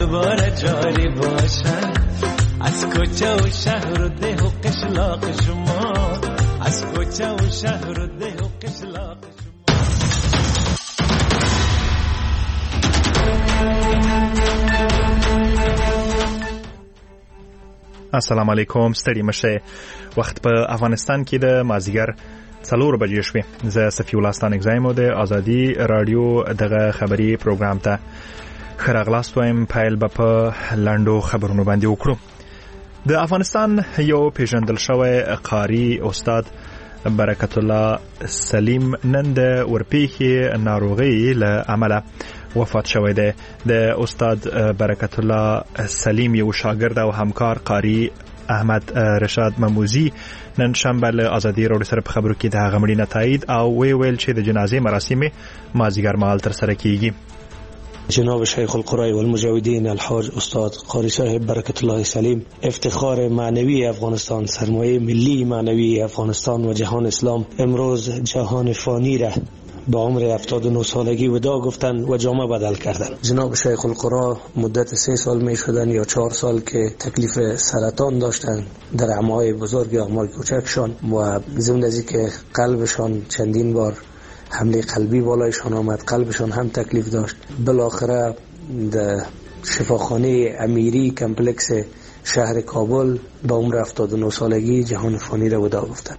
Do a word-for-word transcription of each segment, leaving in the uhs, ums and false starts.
دوباره جاری باشد از کوچه و شهر و ده و قشلاق شما، از کوچه و شهر و ده و قشلاق شما. السلام علیکم. ستړي مشه. وخت په افغانستان کې د مازیګر څلور بجې شوې. زه صفی الله ستانک زایم د ازادي رادیو دغه خبري پروګرام ته خراغلاست وایم. پایل به په لاندو خبرونو باندې وکړو. د افغانستان یو پیژندل شوی قاری استاد برکت الله سلیم نن د ورپېښې ناروغۍ له امله وفات شوی دی. د استاد برکت الله سلیم یو شاګرد او همکار قاری احمد رشاد مموزی نن شنبه له ازادي رادیو سره په خبرو کې د هغه مړینې تایید او وی ویل چې د جنازې مراسم مازیګر مهال ترسره کیږي. جناب شیخ القرآن والمجاهدین الحاج استاد قاری صاحب برکت الله سلیم افتخار معنوی افغانستان، سرمایه ملی معنوی افغانستان و جهان اسلام، امروز جهان فانی را با عمر هفتاد و نه سالگی وداع گفتن و جامه بدل کردن. جناب شیخ القرآن مدت سه سال می شدن یا چهار سال که تکلیف سرطان داشتن در اعماق بزرگ یا اعماق کوچکشان و ضمن از اینکه قلبشان چندین بار حمله قلبی بالایشان آمد، قلبشان هم تکلیف داشت. بالاخره در شفاخانه امیری کمپلکس شهر کابل با عمر هفتاد و نه سالگی جهان فانی را وداع گفتن.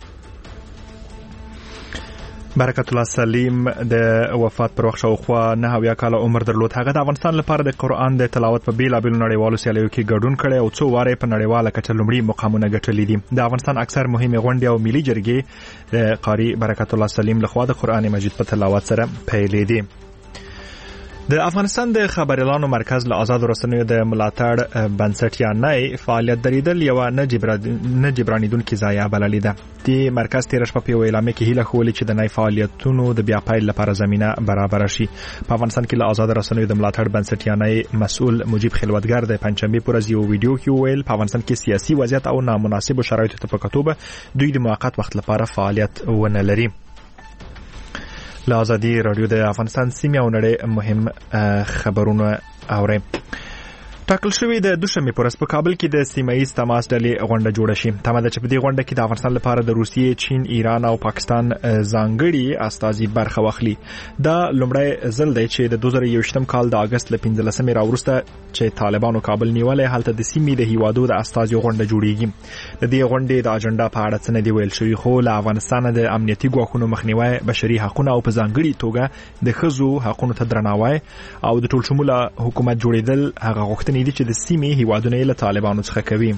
برکت الله سلیم د وفات پر وخت شاوخوا نه اویا کاله عمر درلود. هغه د افغانستان لپاره د قرآن د تلاوت په بیلابیلو نړیوالو سیالیو کې ګډون کړی او څو واره په نړیواله کچه لومړي مقامونه ګټلي دي. د افغانستان اکثر مهمې غونډې او ملي جرګې د قاری برکت الله سلیم لخوا د قرآن مجید په تلاوت سره پیلې دي. د افغانستان د خبريالانو مرکز له آزاد رسنیو د ملاتړ بنسټ یا نه فعالیت دریدل یو نه جبران جبرانیدونکو ځای بللې ده. د مرکز تیر شپه په اعلان کې هیله خولې چې د نای فعالیتونو د بیا پایل لپاره زمينه برابر شي. په افغانستان کې له آزاد رسنیو د ملاتړ بنسټ یا نه مسؤل مجيب خلوتګر د پنځمبه پر ورځ یو ویډیو کې ویل په افغانستان کې سیاسي وضعیت او نامناسب شرایطو ته په کتوبه دوی د موقت وخت لپاره فعالیت ونه لري. له ازادي رادیو د افغانستان سیمه او نړۍ مهم خبرونه اوري. ټاکل شوی د دوشنبه پر ورځ په کابل کې د سیمایي تماس ډلې غونډه جوړه شي. تمه ده چې په دې غونډه کې د افغانستان لپاره د روسیې، چین، ایران او پاکستان ځانګړي استازي برخه واخلي. دا لومړی ځل دی چې د دوه زره یوویشتم کال د اگست ل پنځلسمې راوروسته چې طالبانو کابل نیولې هلته د سیمې د هیوادو د استازي غونډه جوړیږي. د دې غونډې د اجنډا په اړه څه نه دی ویل شوی، خو له افغانستان د امنیتي ګواښونو مخنیوي، بشري حقوقو او په ځانګړي توګه د ښځو حقوقو ته درناوی او د ټول شموله حکومت جوړیدل هغه غوښتنې دي چې د سیمې هیوادونه له طالبانو څخه کوي.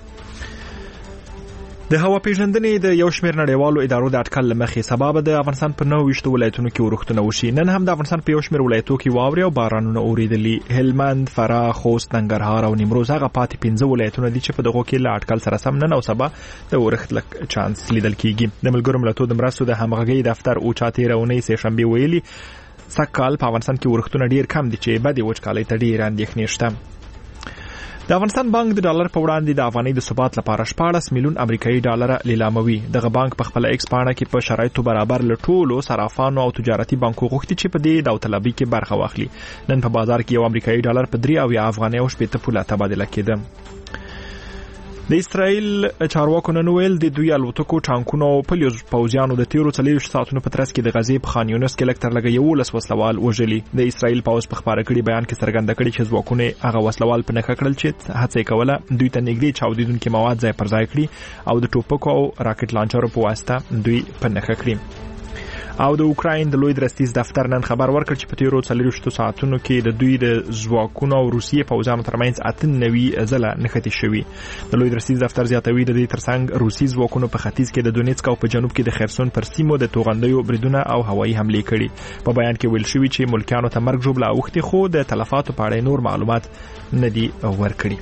د هوا پیژندنې د یو شمېر نړیوالو ادارو د اټکل لمخې سبب د افغانستان په نو ویشتو ولایتونو کې ورښتونه وشي. نن هم د افغانستان په یو شمېر ولایتونو کې واوري او بارانونه اوریدلي. هلمند، فراه، خوست، ننګرهار او نیمروز هغه پاتې پنځه ولایتونه دي چې په دغه کې له اټکل سره سم نن او سبا د ورښت لک چانس لیدل کیږي. د ملګرو ملتونو د مرستو د همغږي دفتر او چاتې رونې سه شنبه ویلي سکهال په افغانستان کې ورښتونه ډیر کم دي چې بعد وچکالۍ ته ډیر اندېښنې شته. د افغانستان بانک د ډالر په وړاندې د افغانۍ د ثبات لپاره شپاړس میلیون امریکایي ډالر لیلاموي. دغه بانک په خپل ایکس پاڼه کې په شرایطو برابر له ټولو صرافانو او تجارتي بانکو غوښتي چې په دې داوطلبي کې برخه واخلي. نن په بازار کې یو امریکایي ډالر په درې او یا افغانۍ او شپږ پوله تبادله کېده. د اسرائیل چارواکو نن ویل د دوی الوتکو، ټانکونو او پوځیانو د تیرو څلوېښت ساعتونو په ترڅ کې د غزې په خان یونس کې لږ تر لږه یولس وسلوال وژلي. د اسرائیل پوځ په خبره کړي بیان کې څرګنده کړي چې ځواکونه هغه وسلوال په نښه کړل چې هڅه کوله دوی ته نږدې چاودیدونکي مواد ځای پر ځای کړي او د ټوپکو او راکټ لانچرو په واسطه دوی په نښه کړي. او د اوکراین د لوی درستیز دفتر نن خبر ورکړ چې په تیرو څلوېښت ساعتونو کې د دوی د ځواکونو او روسیې پوځیانو ترمنځ اته نوي ځله نښتې شوي. د لوی درستیز دفتر زیاتوي د دې ترڅنګ روسي ځواکونو په ختیځ کې د دونیتسک او په جنوب کې د خرسون پر سیمو د توغندیو بریدونه او هوایي حملې کړي. په بیان کې ویل شوی چې ملکیانو ته مرګ ژوبله اوښتې، خو د تلفاتو په اړه نور معلومات نه دي ورکړي.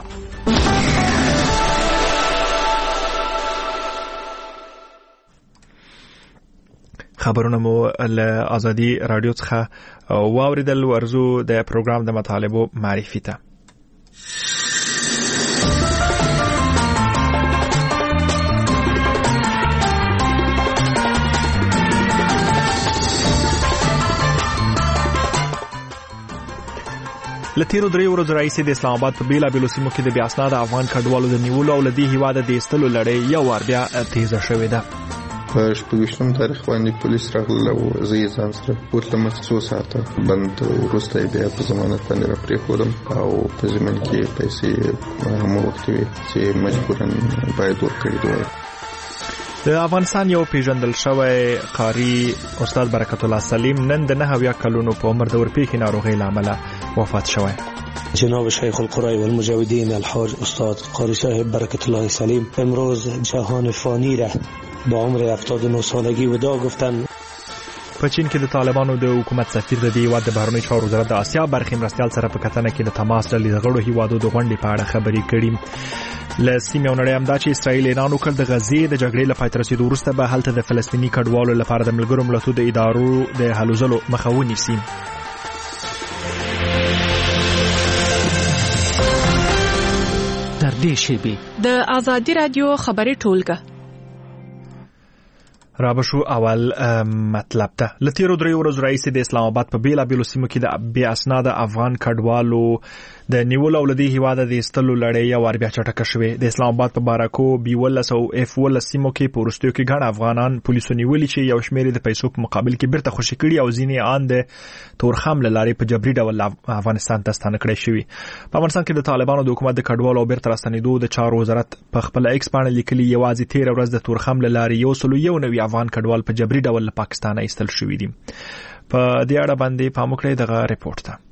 خبرونه مو له ازادي رادیو څخه واوریدل. ورزو د پروګرام د مطالبو معرفي ته. لتیرو دریو ورځو راهیسې د اسلام آباد په بیلابیلو سیمو کې د بې اسناده افغان کډوالو د نیولو او له دې هیواده د ایستلو لړۍ یو وار بیا تیزه شوې ده. په شپږویشتم تاریخ باندې پولیس راغلل او زه یې ځان سره بوتلم څو ساعته بند، وروسته یې بیا په ضمانت باندې راپرېښودم او په ضمن کې پیسې هم وخت وې چې مجبورن باید ورکړي دوی. د افغانستان یو پیژندل شوی قاری استاد برکت الله سلیم نن د نهه اویا کلونو په عمر د ورپېښې ناروغۍ له امله وفات شوی. جناب شیخ القرای والمجاهدین الحاج استاد قاری صاحب برکت الله سلیم امروز جهان فانی را با عمر هفتاد و نه سالگی وداع گفتن. په چین کې د طالبانو د حکومت سفیر د دې هیواد د بهرنیو چارو وزارت د آسیا برخې مرستیال سره په کتنه کې د تماس ډلې د غړو هیوادو د غونډې په اړه خبرې کړې. له سیمې او نړۍ همدا چې اسرائیل اعلان وکړ د غزې د جګړې له پای ته رسېدو وروسته به هلته د فلسطیني کډوالو لپاره د ملګرو ملتونو د ادارو د هلو ځلو مخه ونیسي. تر دې شیبې د آزادي رادیو خبري ټولګه رابشو اول مطلب ته لتیرو دریو ورځو راهیسې د اسلام آباد په بیلابیلو سیمو کې د بې اسناده افغان کډوالو د نیولو او له دې هیواده د ایستلو لړۍ یو وار بیا چټکه شوې. د اسلام آباد په بارکو بي ولس او اف ولس سیمو کې په وروستیو کې ګڼ افغانان پولیسو نیولي چې یو شمېر د پیسو په مقابل کې بیرته خوشي کړي او ځینې آن د تورخم له لارې په جبري ډول افغانستان ته ستانه کړی شوي. په افغانستان کې د طالبانو د حکومت د کډوالو او بیرته راستنېدو د چارو وزارت په خپل ایکس باندې لیکلي یوازې تېره ورځ د تورخم له لارې یو سلو یو نوي افغان کډوال په جبري ډول له پاکستانه ایستل شوي دي. په دې اړه باندې پام وکړئ دغه ریپورت ته.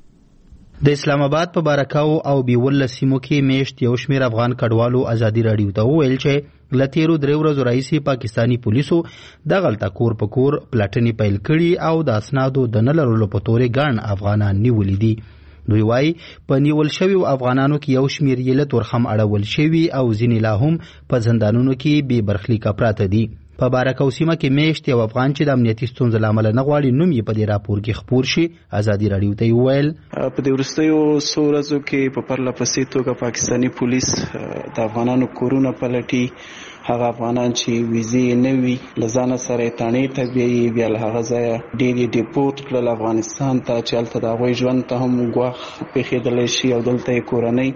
د اسلام آباد په بارکاو او بیول سیمو کې میشت یو شمیر افغان کډوالو ازادي رادیو ته وویل چې لتیرو درې ورځو راهیسې پاکستانی پولیسو د غلطه کور په کور پلاټنې پیل کړي او د اسنادو د نه لرلو په تورې ګڼ افغانان نیولي دي. دوی وايي په نیول شویو افغانانو کې یو شمیر یې له تورخم اړول شوي او ځینې لا هم په زندانونو کې بې برخلیکه پراته دي. په بارکاو سیمه کې میشت یو افغان چې د امنیتي ستونزو له امله نه غواړي نوم یې په دې راپور کې خپور شي ازادي رادیو ته وویل په دې وروستیو څو ورځو کې په پرله پسې توګه پاکستاني پولیس د افغانانو کورونه پلټي. هغه افغانان چې ویزې نه وي له ځانه سره یې تڼۍ ته بیایي، بیا له هغه ځایه ډېر یې ډیپورټ کړل افغانستان ته چې هلته د هغوی ژوند ته هم ګواښ پېښېدلی شي او دلته یې کورنۍ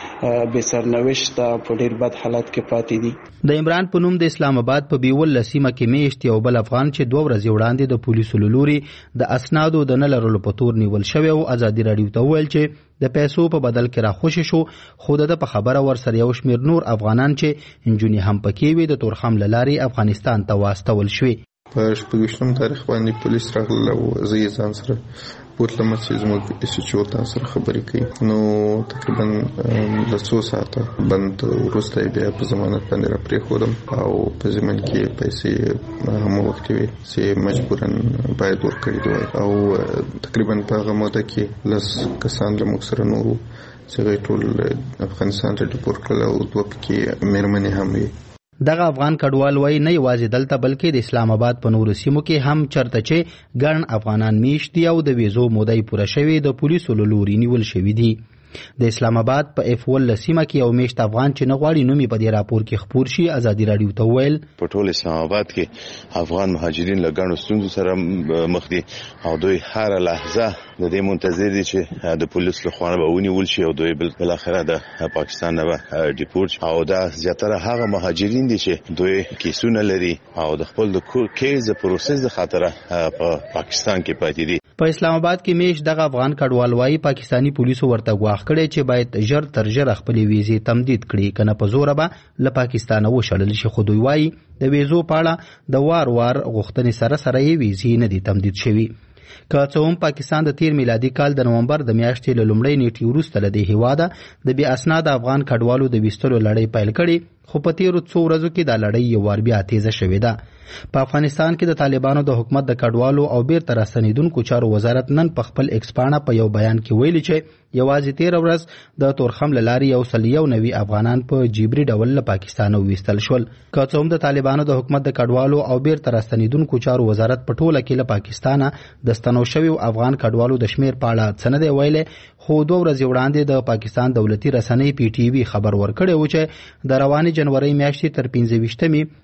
بې سرنوشته په ډېر بد حالت کې پاتې دي. د عمران په نوم د اسلام آباد په بیول سیمه کې میشت یو بل افغان چې دوه ورځې وړاندې د پولیسو له لوري د اسنادو د نه لرلو په تور نیول شوی او ازادي رادیو ته وویل چې د پیسو په بدل کې راخوشي شو، خو د په خبره ورسره یو شمیر نور افغانان چې انجونې هم پکې وي د تورخم له لارې افغانستان ته واستول شوي. په شپږویشتم تاریخ باندې پولیس راغلل او زه یې ځان سره بوتلم چې زموږ اس ایچ او تاسو سره خبرې کوي. نو تقریبا له څو ساعته بند، وروسته یې بیا په ضمانت باندې راپرېښودم او په ضمن کې پیسې هم وخت وې چې مجبورن باید ورکړي دوی او تقریبا په هغه موده کې لس کسان له موږ سره نور چې ټول افغانستان ته ډیپورټ کړل او دوه پکې مېرمنې هم وي. دغه افغان کډوال وای نه یوازې دلته بلکې د اسلام آباد په نورو سیمو کې هم چرته چې ګڼ افغانان میشت دي او د ویزو مودې پوره شوي د پولیسو له لوري نیول شوي دي. د اسلام آباد په اف ول سیمه کې یو میشت افغان چې نه غواړي نوم یې په دې راپور کې خپور شي ازادي رادیو ته وویل په ټول اسلام آباد کې افغان مهاجرین له ګڼو ستونزو سره مخ دي او دوی هر لحظه د دې منتظر دي چې د پولیس له خوا به ونیول شي او دوی بل اخره د پاکستان نه ډیپورټ او دا زیاتره هغه مهاجرین دي چې دوی کیسونه لري او د خپل د کیس پروسس د خاطره په پاکستان کې پاتې دي. په اسلام آباد کې میش دغه افغان کډوال وايي پاکستانی پولیسو ورته غواړي کړي چې باید ژر تر ژره خپل ویزې تمدید کړي کنه په زور به له پاکستان وشړل شي. خو دوی وايي د ویزو په اړه د وار وار غوښتنې سره سره یې ویزې نه دي تمدید شوي. که څه هم پاکستان د تیر میلادي کال د نومبر د میاشتې له لومړۍ نیټې وروسته له دې هیواده د بې اسناده افغان کډوالو د ویستلو لړۍ پیل کړي، خو په تیرو څو ورځو کې دا لړۍ یو وار بیا تیزه شوې ده. په افغانستان کې د طالبانو د حکومت د کډوالو او بیرته راستنېدونکو چارو وزارت نن په خپل ایکس پاڼه په یو بیان کې ویلي چې یوازې تیره ورځ د تورخم له لارې یو سل یو نوي افغانان په جبري ډول له پاکستانه وویستل شول. که څه هم د طالبانو د حکومت د کډوالو او بیرته راستنېدونکو چارو وزارت په ټوله کې له پاکستانه د ستنو شویو افغان کډوالو د شمیر په اړه څه نه دی ویلی، خو دوه ورځې وړاندې د پاکستان دولتي رسنۍ پی ټي وي خبر ورکړی و چې د روانې جنورۍ میاشتې تر پنځه ویشتمې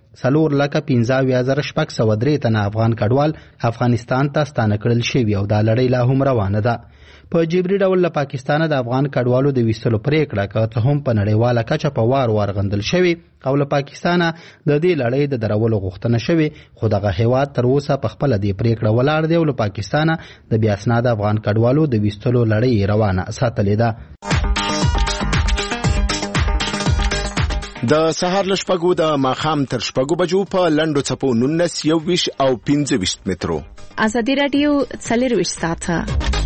څلور لکه پنځه اویا زره شپږ سوه درې تنه افغان کډوال افغانستان ته ستانه کړل شوي او دا لړۍ لا هم روانه ده. په جبري ډول له پاکستانه د افغان کډوالو د ویستلو پریکړه که څه هم په نړیواله کچه په وار وار غندل شوې او له پاکستانه د دې لړۍ د درولو غوښتنه شوې، خو دغه هیواد تر اوسه په خپله دې پریکړه ولاړ دی او له پاکستانه د بې اسناده افغان کډوالو د ویستلو لړۍ روانه ساتلې ده. د سهار له شپږو د ماښام تر شپږو بجو په لنډو څپو نولس، یوویشت او پنځه ویشت مترو. ازادي راډیو څلرویشت ساعته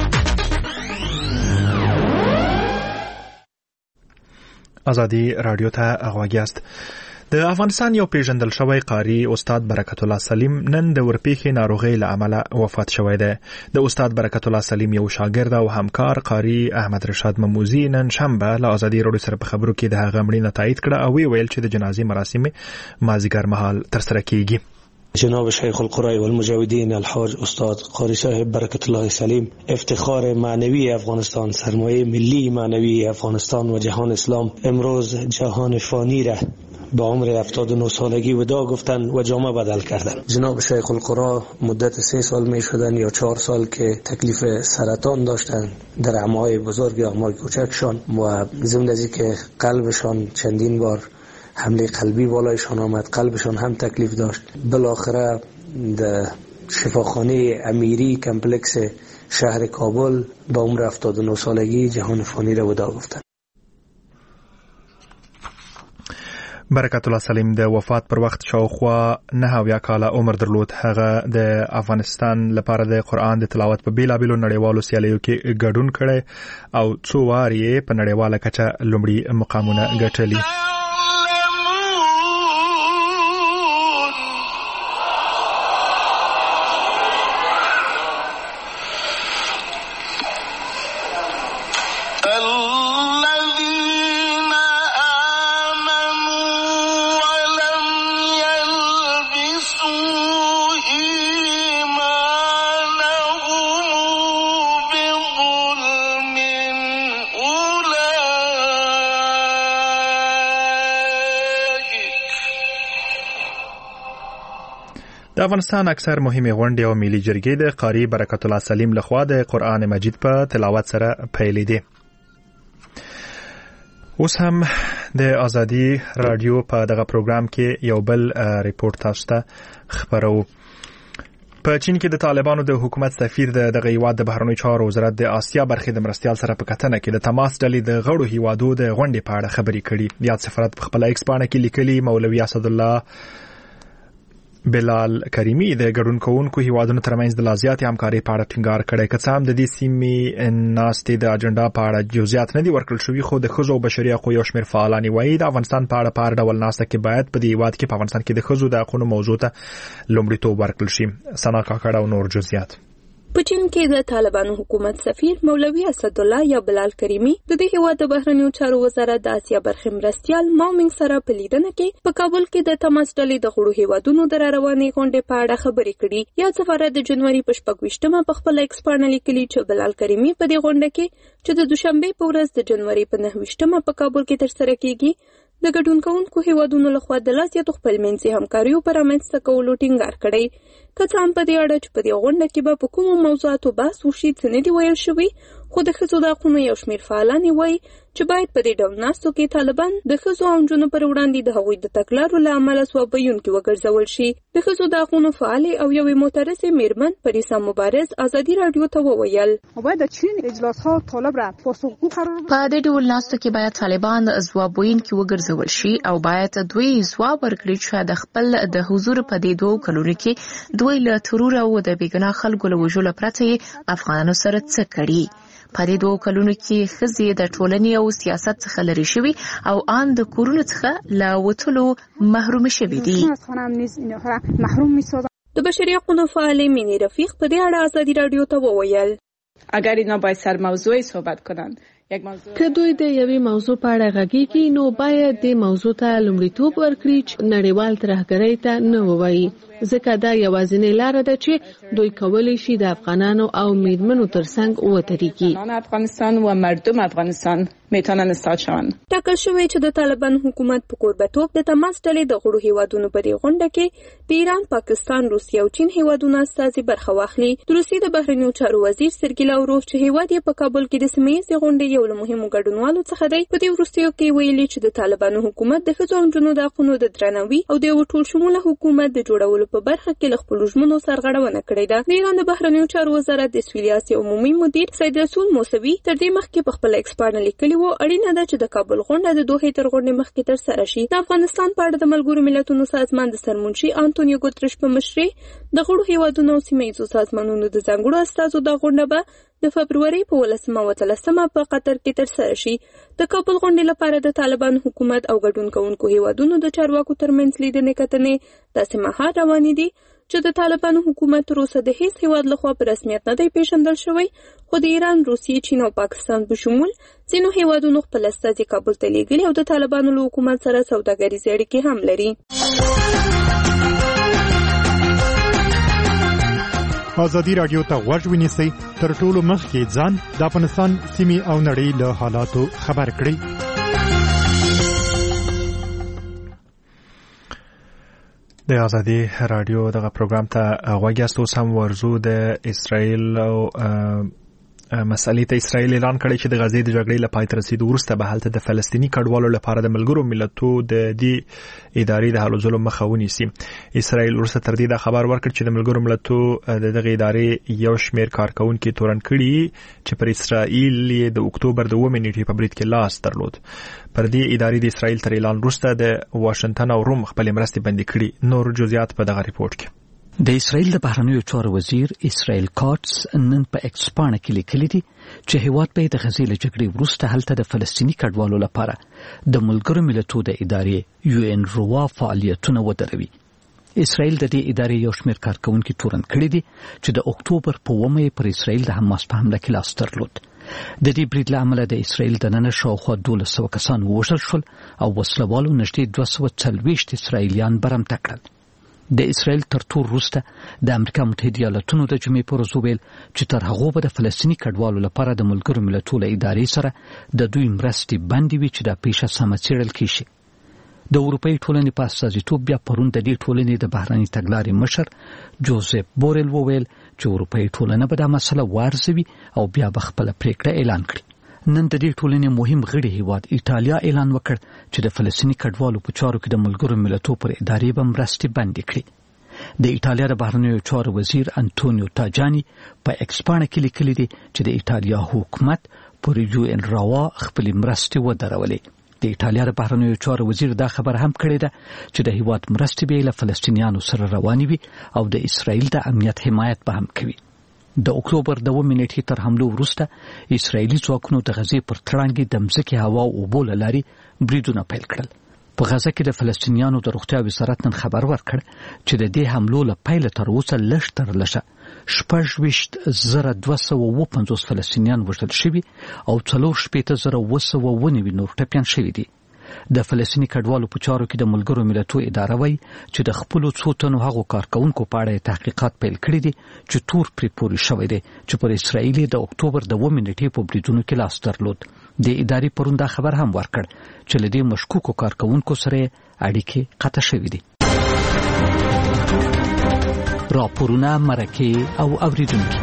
ازادي راډیو ته غوږ یاست. د افغانستان یو پیژندل شوی قاری استاد برکت الله سلیم نن د ورپېښې ناروغۍ له امله وفات شوی دی. د استاد برکت الله سلیم یو شاګرد او همکار قاری احمد رشاد مموزي نن شنبه له ازادي راډیو سره په خبرو کې د هغه مړینه تایید کړه او ویل چې د جنازې مراسم مازیګر مهال ترسره کیږي. جناب شیخ القرای والمجاهدین الحاج استاد قاری صاحب برکت الله سلیم افتخار معنوی افغانستان، سرمایه ملی معنوی افغانستان و جهان اسلام، امروز جهان فانی را با عمر هفتاد و نه سالگی وداع گفتن و جامه بدل کردن. جناب شیخ القرا مدت سه سال می شدن یا چهار سال که تکلیف سرطان داشتن در اعماق بزرگ یا اعماق کوچکشان و ضمن از اینکه قلبشان چندین بار حمله قلبی بالایشان آمد، قلبشان هم تکلیف داشت. بالاخره در شفاخانه امیری کمپلکس شهر کابل با عمر هفتاد و نه سالگی جهان فانی را وداع گفتن. برکت الله سلیم د وفات پر وخت شاوخوا نه اویا کاله عمر درلود. هغه د افغانستان لپاره د قرآن د تلاوت په بیلابیلو نړیوالو سیالیو کې ګډون کړی او څو وار یې په نړیواله کچه لومړي مقامونه ګټلي. د افغانستان اکثر مهمه غونډې او ملي جرګې د قاری برکت الله سلیم لخوا د قرآن مجید په تلاوت سره پیلې دي. اوس هم د ازادي رادیو په دغه پروګرام کې یو بل ریپورت تاسو ته خبرو. په چین کې د طالبانو د حکومت سفیر د دغه هیواد د بهرنیو چارو وزارت د آسیا برخې د مرستیال سره په کتنه کې د تماس ډلې د غړو هیوادو د غونډې په اړه خبرې کړي. یاد سفارت په خپل ایکس پاڼه کې لیکلي مولوي اسدالله بلال کریمی د ګډون کوونکو هیوادونو ترمنځ د لازیاتي همکارۍ په اړه ټینګار کړی. که څه هم د دې سیمې ناستې د اجنډا په اړه جزئیات نه دي ورکړل شوي، خو د ښځو او بشري حقوقو یو شمېر فعالان وایي د افغانستان په اړه په هر ډول ناسته کې باید په دې هیواد کې په افغانستان کې د ښځو د حقونو موضوع ته لومړیتوب ورکړل شي. ثنا کاکړ او نور جزئیات. په چین کې د طالبانو حکومت سفیر مولوي اسدالله یا بلال کریمی د دې هیواد د بهرنیو چارو وزارت د آسیا برخې مرستیال ماومنګ سره په لیدنه کې په کابل کې د تماس ډلې د غړو هیوادونو د روانې غونډې په اړه خبرې کړي. یا سفارت د جنوري په شپږویشتمه په خپل ایکس پاڼه لیکلي چې بلال کریمی په دې غونډه کې چې د دوشنبه په ورځ د جنوري په نهه په کابل کې ترسره کیږي د ګډون کوونکو هیوادونو لخوا د لاسیاتو خپلمنځي همکاریو پر رامنځته کولو ټینګار کړی. که څه هم په دې اړه چې په دې غونډه کې به په کومو موضوعاتو بحث وشي څه نه دي ویل شوي، خو د ښځو د حقونو یو شمېر فعالان وایي چې باید په دې ډول ناستو کې طالبان د ښځو او نجونو پر وړاندې د هغوی د تګلارو له امله ځواب ویونکي وګرځول شي. د ښځو د حقونو فعالې او یوې معترضې میرمن پریسا مبارز ازادي راډیو ته وویل په دې ډول ناستو کې باید طالبان ځواب ویونکي وګرځول شي او باید دوی ځواب ورکړي چې د خپل د حضور په دې دوه کلونو کې دوی له ترور او د بېګناه خلکو له وژلو پرته افغانانو سره څه کړي. په دې دوه کلونو کې ښځې د ټولنې او سیاست څخه لرې شوي او ان د کورونو څخه له وتلو محروم شوي دي. د بشري حقوقو فعالې مینې رفیق په دې اړه ازادي راډیو ته وویل اگر اینا باید سر موضوعی صحبت کنن که دوی د یوې موضوع په اړه غږیږي نو باید د موضوع ته لومړیتوب ورکړي چې نړیوال ترهګرۍ ته نه ووایي، ځکه دا یوازینۍ لاره ده چې دوی کولی شي د افغانانو او میرمنو ترڅنګ ودرېږي. افغانستان و مردم افغانستان میتونن استاد شون. ټاکل شوی چې د طالبان حکومت په کوربتوب د تماس ډلې د غړو هیوادونو په دې غونډه کې د ایران، پاکستان، روسیه او چین هیوادونو استازي برخه واخلي. د روسیې د بهرنیو چارو وزیر سرګی لاوروف چې هیواد یې په کابل کې د سیمه ییزې غونډې یو له مهمو ګډونوالو څخه دی، په دې وروستیو کې ویلي چې د طالبانو حکومت د ښځو او نجونو د حقونو د درناوي او د یو ټول شموله حکومت د جوړولو په برخه کې له خپلو ژمنو سرغړونه کړې ده. د ایران د بهرنیو چارو وزارت د سویلي اسیا عمومي مدیر سید رسول موسوي تر دې مخکې په خپل ایکس باندې لیکلي و اړینه ده چې د کابل غونډه د دوحې تر غونډې مخکې ترسره شي. د افغانستان په اړه د ملګرو ملتونو سازمان د سرمنشي انټونیو ګوتریش په مشرۍ د غړو هیوادونو او سیمه ییزو سازمانونو د ځانګړو استازو د غونډه به د فبروري په ولسمه او اتلسمه په قطر کې ترسره شي. د کابل غونډې لپاره د طالبان حکومت او ګډون کوونکو هیوادونو د چارواکو ترمنځ لیدنې کتنې داسې مهال روانې دي چې د طالبانو حکومت تر اوسه د هیڅ هیواد لخوا په رسمیت نه دی پیژندل شوی، خو د ایران، روسیې، چین او پاکستان په شمول ځینو هیوادونو خپل استازي کابل ته لیږلي او د طالبانو له حکومت سره سوداګریزې اړیکې هم لري. ازادي راډیو ته غوږ ونیسئ، تر ټولو مخکې ځان د افغانستان سیمې او نړۍ له حالاتو خبر کړئ. د ازادي راډیو دغه پروګرام ته غوږ یاست. اوس هم ورزو د اسرائیل او مسئلې ته اسرائیل اعلان کړی چې د غزې د جګړې له پای ته رسیدو وروسته به هلته د فلسطیني کډوالو لپاره د ملګرو ملتو د دې ادارې د هلو ځلو مخه ونیسي. اسرائیل وروسته تر دې دا خبر ورکړ چې د ملګرو ملتو د دغه ادارې یو شمېر کارکونکي تورن کړي چې پر اسرائیل د اکتوبر د اوومې نیټې په برید کې لاس درلود. پر دې ادارې د اسرائیل تر اعلان وروسته د واشنگټن او روم خپلې مرستې بندي کړي. نور جزئیات په دغه ریپورت کې. د اسرائیل د بهرنیو چارو وزیر اسرائیل کاتس نن په ایکس باندې کې لیکلي دي چې هیواد به د غزې له جګړې وروسته هلته د فلسطیني کډوالو لپاره د ملګرو ملتو د ادارې یو ان روا فعالیتونه ودروي. اسرائیل د دې ادارې یو شمېر کارکونکي تورن کړي دي چې د اکتوبر په اوومه پر اسرائیل د حماس په حمله کې لاس درلود. د دې برید له امله د اسرائیل دننه شاوخوا دولس سوه کسان ووژل شول او وسلوالو نږدې دوه سوه څلوېښت اسرائیلیان برمته کړل. د اسرائیل تر ټول وروسته د امریکا متحده ایالاتونو د جمعې پر ورځ وویل چې تر هغو به د فلسطیني کډوالو لپاره د ملګرو ملتو له ادارې سره د دوی مرستې بندې وي چې دا پیښه سمه څېړل کېږي. د اروپایي ټولنې په استازیتوب بیا پرون د دې ټولنې د بهرنۍ تګلارې مشر جوزف بورل وویل چې اروپایي ټولنه به دا مسله وارزوي او بیا به خپله پریکړه اعلان کړي. نن د دې ټولنې مهم غړي هیواد ایټالیا اعلان وکړ چې د فلسطیني کډوالو په چارو کې د ملګرو ملتو پر ادارې به مرستې بندې کړي. د ایټالیا د بهرنیو چارو وزیر انټونیو تاجانی په ایکس باندې کې لیکلي دي چې د ایټالیا حکومت پر یو ان روا خپلې مرستې ودرولې. د ایټالیا د بهرنیو چارو وزیر دا خبر هم کړې ده چې د هیواد مرستې به له فلسطینیانو سره روانې وي او د اسرائیل د امنیت حمایت به هم کوي. د اکتوبر د اوومې نیټې تر حملو وروسته اسرائیلي ځواکونو د غزې پر تړانګې د مځکې هوا او اوبو له لارې بریدونه پیل کړل. په غزه کې د فلسطینیانو د روغتیا وزارت نن خبر ورکړ چې د دې حملو له پیله تر اوسه لږ تر لږه شپږ ویشت زره دوه سوه اووه پنځوس فلسطینیان وژل شوي او څلور شپېته زره اووه سوه اووه نوي نور ټپیان شوي دي. د فلسطیني کډوالو په چارو کې د ملګرو ملتو اداره وایي چې د خپلو څو تنو هغو کارکونکو په اړه تحقیقات پیل کړي دي چې تور پرې پورې شوی دی چې پر اسرائیل د اکتوبر د اوومې نیټې په بریدونو کې لاس درلود. د ادارې پرون دا خبر هم ورکړ چې له دې مشکوکو کارکونکو سره اړیکې قطع شوې دي. راپورونه، مرکې او اوریدونکي.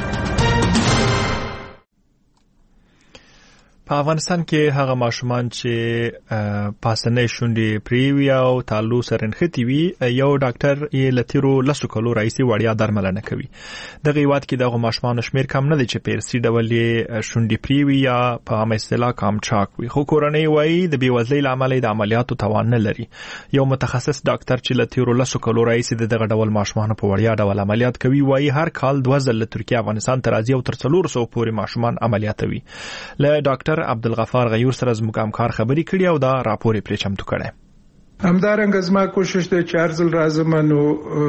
په افغانستان کې هغه ماشومان چې پاسنۍ شونډې پریوي او تالو سره نښتي وي یو ډاکټر یې له تیرو لسو کالو راهیسې وړیا درملنه کوي. دغه هیواد کې دغه ماشومانو شمېر کم نه دی چې په ارثي ډول یې شونډې پریوي یا په عامه اصطلاح کامچاک وي، خو کورنۍ وایي د بېوزلۍ له امله د عملیاتو توان نه لري. یو متخصص ډاکټر چې له تیرو لسو کالو راهیسې د دغه ډول ماشومانو په وړیا ډول عملیات کوي وایي هر کال دوه ځل له ترکیې افغانستان ته راځي او تر څلور سوه پورې ماشومان عملیاتوي. له ډاکټر عبدالغفار غیور سره زموږ همکار خبرې کړي او دا راپور یې پرې چمتو کړی. همدارنګه زما کوشش دی چې ارزل راځم نو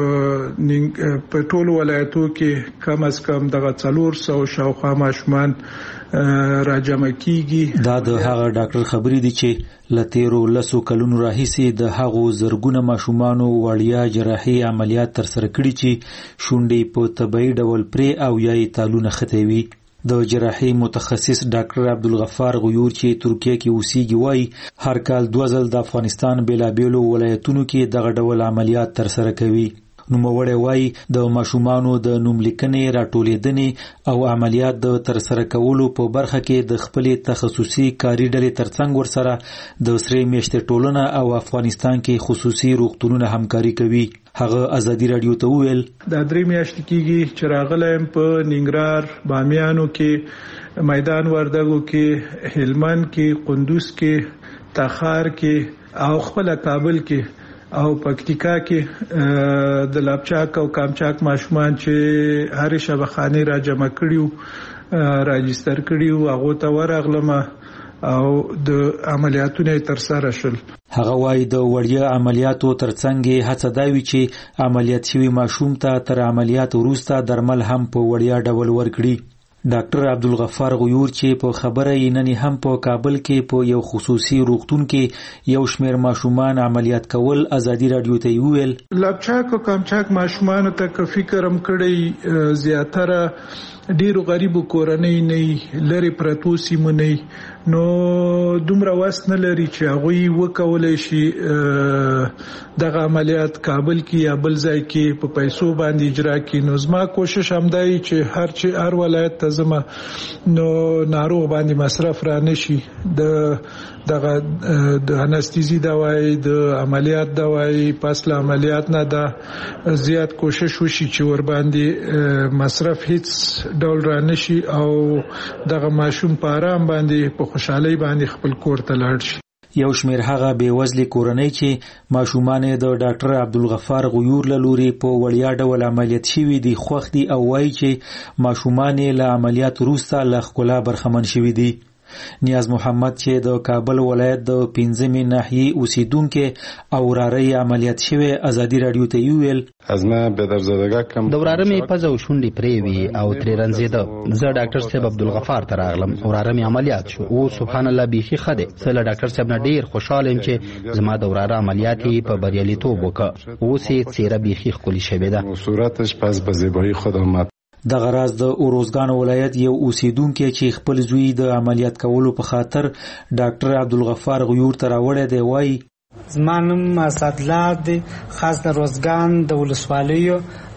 په ټولو ولایتو کې کم از کم دغه څلور سوه شاوخوا ماشومان راجمع کیږي. دا د هغه ډاکټر خبرې دي چې لتیرو لسو کلونو راهیسې د هغو زرګونه ماشومانو وړیا جراحي عملیات تر سره کړي چې شونډې په طبيعي ډول پرې او یا یې تالونه ختې وي. د جراحي متخصص ډاکټر عبدالغفار غیور چې ترکیه کې اوسېږي وایي هر کال دوه ځل د افغانستان بیلابیلو ولایتونو کې دغه ډول عملیات تر سره کوي. نوموړی وایي د ماشومانو د نوملیکنې راټولېدنې او عملیات د ترسره کولو په برخه کې د خپلې تخصصي کاري ډلې ترڅنګ ورسره د سرې میاشتې ټولنه او افغانستان کې خصوصي روغتونونه همکاري کوي. هغه ازادي رادیو ته وویل د درې میاشتې کېږي چې راغلی په ننګرهار، بامیانو کې، میدان وردګو کې، هلمند کې، قندوز کې، تخار کې او خپل کابل کې او پکتیکا کې د لابچاک او کامچاک ماشومان چې هر شبخانه را جمع کړیو راجستر کړیو هغه ته ورغلم او د عملیاتونو تر سره شول. هغه وايي د وړیا عملیاتو ترڅنګ هڅه دا وی چې عملیات شوی ماشوم ته تر عملیات وروسته درمل هم په وړیا ډول ورکړي. ډاکټر عبدالغفار غیور چې په خبره یې نن هم په کابل کې په یو خصوصي روغتون کې یو شمېر ماشومان عملیات کول ازادي رادیو ته ویل لابچاک او کامچاک ماشومان ته که فکرم کړی زیاتره ډیرو غریبو کورنۍ نه لري پرتو سیمو نه نو دومره واس نه لري چې هغه وکولای شي دغه عملیات کابل کې یا بل ځای کې په پیسو باندې اجرا کړي. نو زما کوشش هم دی چې هر چې هر ولایت ته زما نو ناروغ باندې مصرف را نشي د دغه د انستيزي دوايي د عملیات دوايي پس له عملیات نه دا زیات کوشش وشي چې ور باندې مصرف هیڅ ډول را نشي او دغه ماشوم په آرام باندې په خوشحالي باندې خپل کور ته لاړ شي. یو شمېر هغه بېوزلې کورنۍ چې ماشومان د ډاکټر عبدالغفار غیور له لوري په وړیا ډول عملیات شوي دي خوښ دي او وایي چې ماشومان له عملیات وروسته له ښکلا برخمن شوي دي. نیاز محمد چې د کابل ولایت د پنځمې ناحیې اوسیدونکو او وراره عملیات شوی ازادي رادیو ته ویل از ما به درزدگی کم د وراره مې پزو شونډې پرې وی او ترې رنځیده. زه ډاکټر صاحب عبدالغفار ته راغلم وراره مې عملیات شو او سبحان الله بیخي خده. زه له ډاکټر صاحب نه ډیر خوشاله یم چې زما د وراره عملیات په بریالیتوب وکړ. اوس یې څیره بیخي ښکلې شوې ده. صورتش پس به زیبایی خود آمد. دغه راز د اوروزګان ولایت یو اوسیدونکو چې خپل زوی د عملیات کولو په خاطر ډاکټر عبدالغفار غیور ته راوړی دی وایي زما نوم اسدالله دی خاص د روزګان د ولسوالیو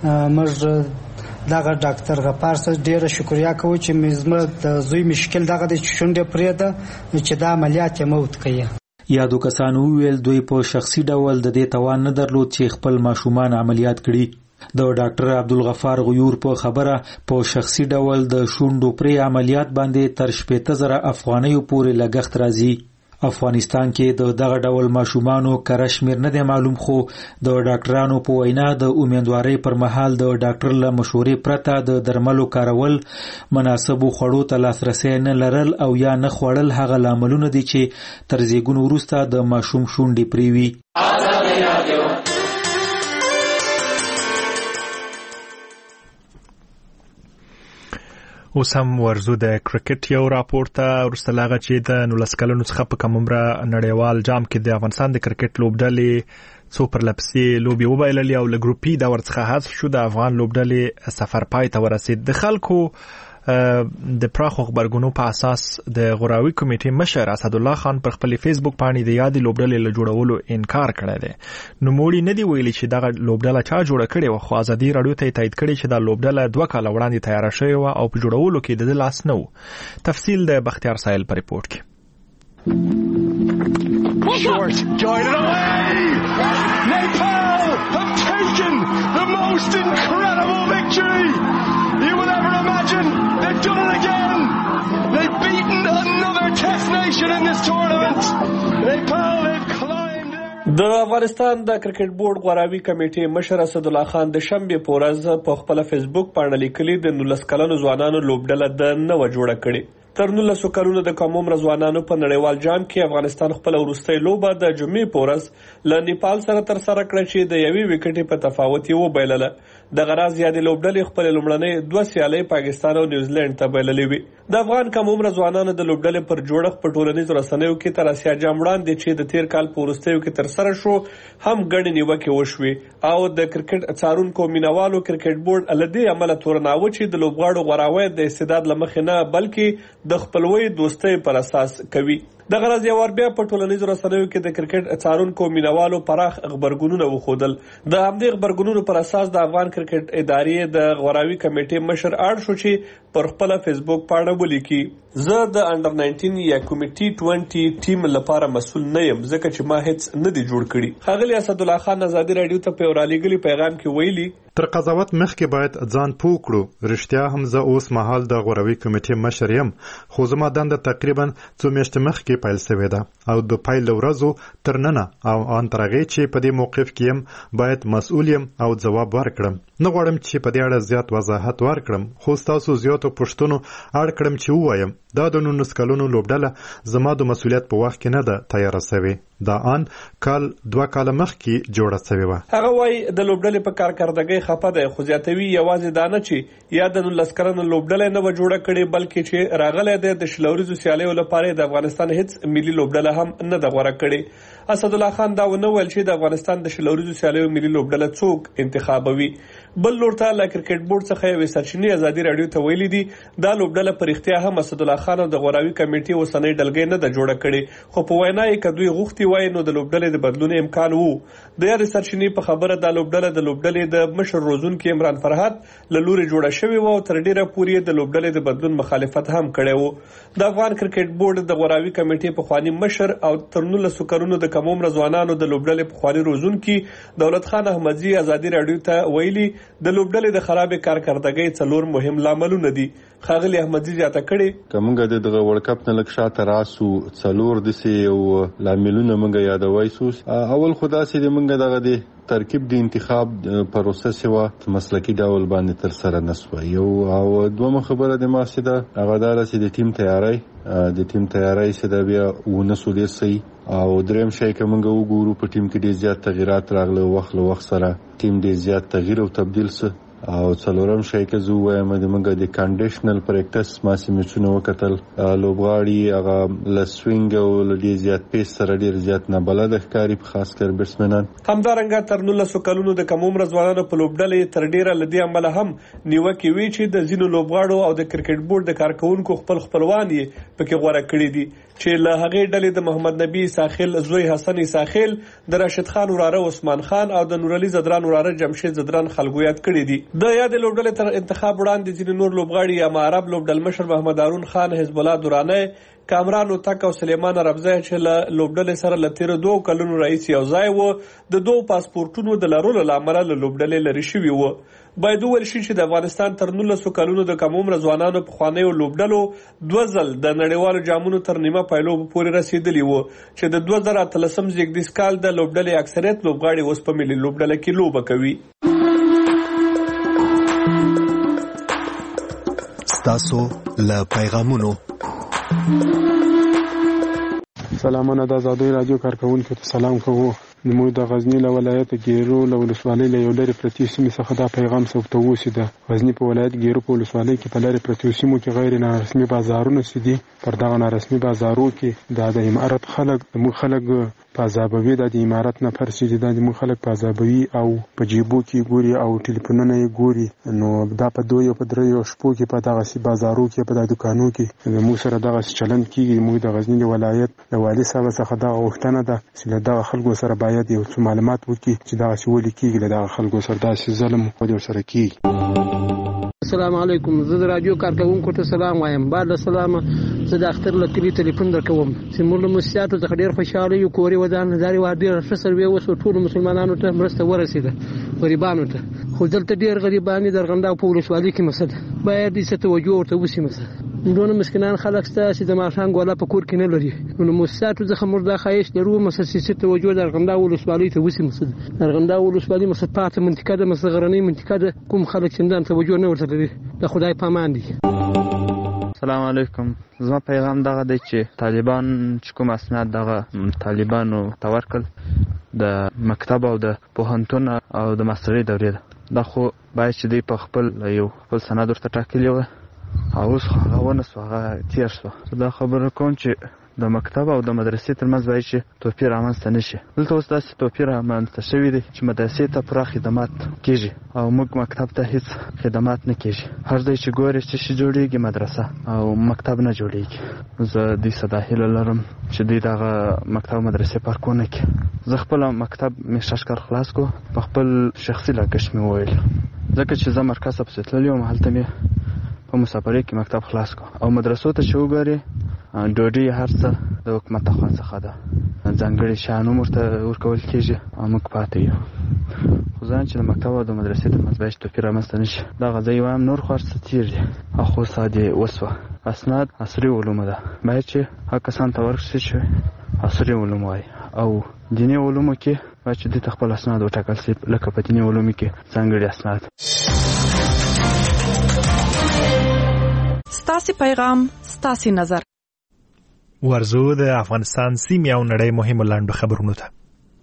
موږ دغه ډاکټر غفار سره ډیره شکریا کوو چې مزمه د زوی مشکل دغه د شونډه پرې ده چې دا عملیات یې موت کړي. یادو کسانو ویل دوی په شخصي ډول د دې توان نه درلود چې خپل ماشومان عملیات کړي. د ډاکټر عبدالغفار غیور په خبره په شخصي ډول د شونډو پرې عملیات باندې تر شپېته زره افغانیو پورې لګښت راځي. افغانستان کې د دغه ډول ماشومانو کره شمېر نه دی معلوم خو د ډاکټرانو په وینا د امیندوارۍ پر مهال د ډاکټر له مشورې پرته د درملو کارول مناسبو خوړو ته لاسرسی نه لرل او یا نه خوړل هغه لاملونه دي چې تر زیږون وروسته د ماشوم شونډې پرې وي. اوس هم ورزو د کرکټ یو راپورته ورسته لاغه چې د نولس کلونو څخه په کممره نړیوال جام کې د افغانستان د کرکټ لوبډلې څو پرلپسې لوبي وبایللې او له ګروپي د ورڅخه حذف شو. د افغان لوبډلې سفر پای ته ورسید. د خلکو د پراخو خبرګونو په اساس د غوراوي کمیټې مشر اسدالله خان پر خپل فیسبوک باندې د یادې لوبډلې له جوړولو انکار کړی دی. نو موړي نه دی ویلي چې دغه لوبډله چا جوړه کړې و خو ازادي رادیو ته تایید کړي چې دا لوبډله دوه کاله وړاندې تیار شوې و او په جوړولو کې د لاس نه و. تفصیل د بختیار سایل په ریپورت کې. Short, guided away! Nepal have taken the most incredible victory you will ever imagine. They've done it again. They've beaten another test nation in this tournament. Nepal, they've climbed. د افغانستان د کرکټ بورډ غوراوي کمیټې مشر اسدالله خان د شنبه په ورځ په خپل فیسبوک باندې لیکلي د نولس کلنو ځوانانو لوبډله د نو جوړه کړې. تر نولسو کلونو د کم عمره ځوانانو په نړیوال جام کې افغانستان خپل وروستۍ لوبه د جمعې په ورځ له نیپال سره ترسره کړه چې د یوې وکټې په تفاوت یې وبایلله. دغه راز یادې لوبډلې خپلې لومړنۍ دوه سیالۍ پاکستان او نیوزیلینډ ته بایللې وې. د افغان کم عمره ځوانانو د لوبډلې پر جوړښت په ټولنیزو رسنیو کې تر اسیا جام وړاندې چې د تیر کال په وروستیو کې ترسره شو هم ګڼې نیوکې وشوې او د کرکټ څارونکو مینوالو کرکټ بورډ له دې امله تورناوه چې د لوبغاړو غوراوی د استعداد له مخې نه بلکې د خپلوۍ دوستۍ پر اساس کوي. دغه راز یو ور بیا په ټولنیزو رسنیو کې د کرکټ څارونکو مینوالو پراخ خبرګونونه وښودل. د همدې خبرګونونو پر اساس د افغان کرکټ ادارې د غوراوي کمیټې مشر اړ شو چې پر خپل فیسبوک پاڼه ولیکي: زه د انډر ناینټین یا کمیټې ټوینټي ټیم لپاره مسؤل نه یم ځکه چې ما هیڅ نه دی جوړ کړی. ښاغلي اسدالله خان ازادي راډیو ته په یو رالیږلي پیغام کې ویلي: تر قضاوت مخکې باید ځان پوه کړو. رښتیا هم زه اوس مهال د غوراوي کمیټې مشر یم، خو زما دنده تقریبا څو میاشتې مخکې پیل شوې ده او د پیل ورځو تر ننه او ان تر هغې چې په دې موقف کې یم باید مسؤل یم او ځواب ورکړم. نه غواړم چې په دې اړه زیات وضاحت ورکړم، خو ستاسو زیاتو پوښتنو اړ کړم چې ووایم دا د نولس کلونو لوبډله زما د مسؤلیت په وخت کې نه ده تیاره شوې. دا ان کال دوه کاله مخکې جوړه شوې وه. هغه وایي د لوبډلې په کارکردګۍ خفه دی، خو زیاتوي یوازې دا نه چې یا د نولس کلنو لوبډله نه وه جوړه کړې بلکې چې راغلی دی د شل ورځو سیالیو لپاره د افغانستان هیڅ ملي لوبډله هم نه ده غوره کړې. اسدالله خان دا ونه ویل چې د افغانستان د شل ورځو سیالیو ملي لوبډله څوک انتخابوي. بل لور ته له کرکټ بورډ څخه یوې سرچینې ازادي راډیو ته ویلي دي دا لوبډله په رښتیا هم اسدالله خان او د غوراوي کمیټې اوسنۍ ډلګۍ نه ده جوړه کړې، خو په وینا یې که دوی غوښتي وای نو د لوبډلې د بدلون امکان وو. د یادې سرچینې په خبره دا لوبډله د لوبډلې د مشر روزونکي عمران فرحت له لورې جوړه شوې وه او تر ډیره پورې د لوبډلې د بدلون مخالفت هم کړی و. د افغان کرکټ بورډ د غوراوي کمیټې پخواني مشر او تر نولسو کلونو د کم عمره ځوانانو د لوبډلې پخواني روزونکي دولت خان احمدزي ازادي راډیو ته ویلي د لوبډلې د خرابې کارکردګۍ څلور مهم لاملونه دي. ښاغلي احمدزي زیاته کړې: که موږ د دغه ورلډ کپ نه لږ شاته راسو څلور داسې یو لاملونه موږ یادوای سو. اول خو داسې د موږ دغه د ترکیب د انتخاب پروسس و مسلکی ډول باندې تر سره نسوه. یو او دومره خبره د ما سي ده هغه دا چې د ټیم تیاری د ټیم تیاری چې دا بیا ونه سو دي سي او دریم شي که موږ وګورو په ټیم کې ډیر زیات تغیرات راغله وخت له وخت سره ټیم ډیر زیات تغییر او تبديل سه. او څلورم شي که زه وایم د موږ د کنډیشنل پریکټس ما سیمچونه وکتل لوبغاړي هغه ل سوینګ او ل ډیر زیات پیس سره ډیر زیات نه بلد ښکاری په خاص کر بیټسمنان. همدارنګه تر نولسو کلونو د کم عمره ځوانانو په لوبډلې تر ډیره ل دې عمله هم نیوکې وی چې د ځینو لوبغاړو او د کرکټ بورډ د کارکونکو خپل خپلوان یې پکې غوړه کړی دي چې له هغې ډلې د محمد نبی ساخیل زوی حسن ساخیل د راشد خان وراره عثمان خان او د نورعلی زدران وراره جمشید زدران خلکو یاد کړی دي. د یاد لوبډلې تر انتخاب وړاندې ځینې نور لوبغاړي یا معرب لوبډل مشر محمد هارون خان، حزب الله درانه، کامران وتک او سلیمان ربزی چې له لوبډلې سره له تیر دوه کلونو رئیس یو ځای و د دوه پاسپورتونو د لرلو لامل له لوبډلې لري شوی و. باید وویل شي چې د افغانستان تر نولسو کلونو د کم عمره ځوانانو پخوانیو لوبډلو دوه ځل د نړیوالو جامونو تر نیمه پایلوبو پورې رسېدلي وو چې د دوه زره اتلسم زیږدیز کال د لوبډلې اکثریت لوبغاړي اوس په ملي لوبډله کې لوبه کوي. تاسو له پیغامونو سلامونه د آزادۍ رادیو کارکونکو ته سلام کوو. زموږ د غزنی له ولایت ګیرو له ولسوالۍ له یو لرې پرتې سیمې څخه دا پیغام ثبتوو چې د غزنی په ولایت ګیرو په ولسوالۍ کې په لرې پرتې سیمو کې غیر نارسمي بازارونه سدي. پر دغه نارسمي بازارو کې دا د امارت خلک د مو خلک په عذابوي د امارت نه پرسي د مو خلک په عذابوي او په جيبو کې ګوري او ټلیفونونه یې ګوري. نو دا په دوه یو په درې یو شپو کې په دغه سي بازارو کې په دغه دکانو کې د مو سره دغه چلند کیږي. مو د غزنی ولایت د والي صاحب څخه دا غوښتنه ده چې دغه خلکو سره باید یو څه معلومات وکړي چې دغه څه ولې کیږي، دغه خلکو سره داسې ظلم او سره کیږي. السلام علیکم. زه د رادیو کارکونکو ته سلام وایم. بعد السلام. زه د اختر له کلی ټلیفون درکوم چې موږ له مسیاتو څخه ډیر خوشاله یو کوري ودان نظر و ډیر ښه سروي وسو ټول مسلمانانو ته مرسته ورسېده غریبانو ته. خو دلته ډیر غریبانی درغنده په ولسوالۍ کې مسله باید دې څه توجه ورته وشي. مثلا دونه مسکینان خلک سته چې د ماشان ګوله په کور کې نه لري. نو مسیاتو څخه موږ د خایش لرو مثلا چې توجه درغنده ولسوالۍ ته وشي. مثلا درغنده ولسوالۍ مثلا پاتې منطقه ده مثلا غرنۍ منطقه ده کوم خلک چندان توجه نه ورته لري. د خدای پامان دي. السلام علیکم. زما پیغام دغه دی چې طالبان چې کوم اسناد دغه طالبانو ته ورکړل د مکتب او د پوهنتون او د ماسترۍ دورې ده، دا خو باید چې دوی په خپل یو خپل سند ورته ټاکلي وه او اوس خو هغه ونه سوه، هغه تېر سوه. دا خبره کوم چې د مکتب او د مدرسې ترمنځ باید چې توپیر رامنځته نه شي. دلته اوس داسې توپیر رامنځته شوی دی چې مدرسې ته پوره خدمات کېږي او موږ مکتب ته هېڅ خدمات نه کېږي. هر ځای چې ګورې چې شي جوړېږي مدرسه او مکتب نه جوړېږي. زه دوی څه دا هیله لرم چې دوی دغه مکتب او مدرسې پارکونه کړي. زه خپله مکتب مې ششکار خلاص کړو، په خپل شخصي لګښت مې وویل، ځکه چې زه مرکز ته پسې تللی وم، هلته مې په مسافرۍ کې مکتب خلاص کړو. او مدرسو ته چې وګورې ډوډۍ هر څه د حکومت خوا څخه ده، ځانګړي شیان هم ورته ورکول کېږي او موږ پاتې یو. خو ځان چې د مکتب او د مدرسې ترمنځ باید توپیر رامنځته نه شي. دغه زه یې وایم نور خو هر څه تېر دي او خو ساعت یې وسوه. اسناد عصري علومو ده، باید چې هغه کسان ته ورکړل شي چې عصري علوم وایي، او دیني علومو کې باید چې دوی ته خپل اسناد وټاکل شي، لکه په دیني علومو کې ځانګړي اسناد. ستاسې پیغام ستاسې نظر. ورزو د افغانستان سیمې او نړۍ مهمو لنډو خبرونو ته.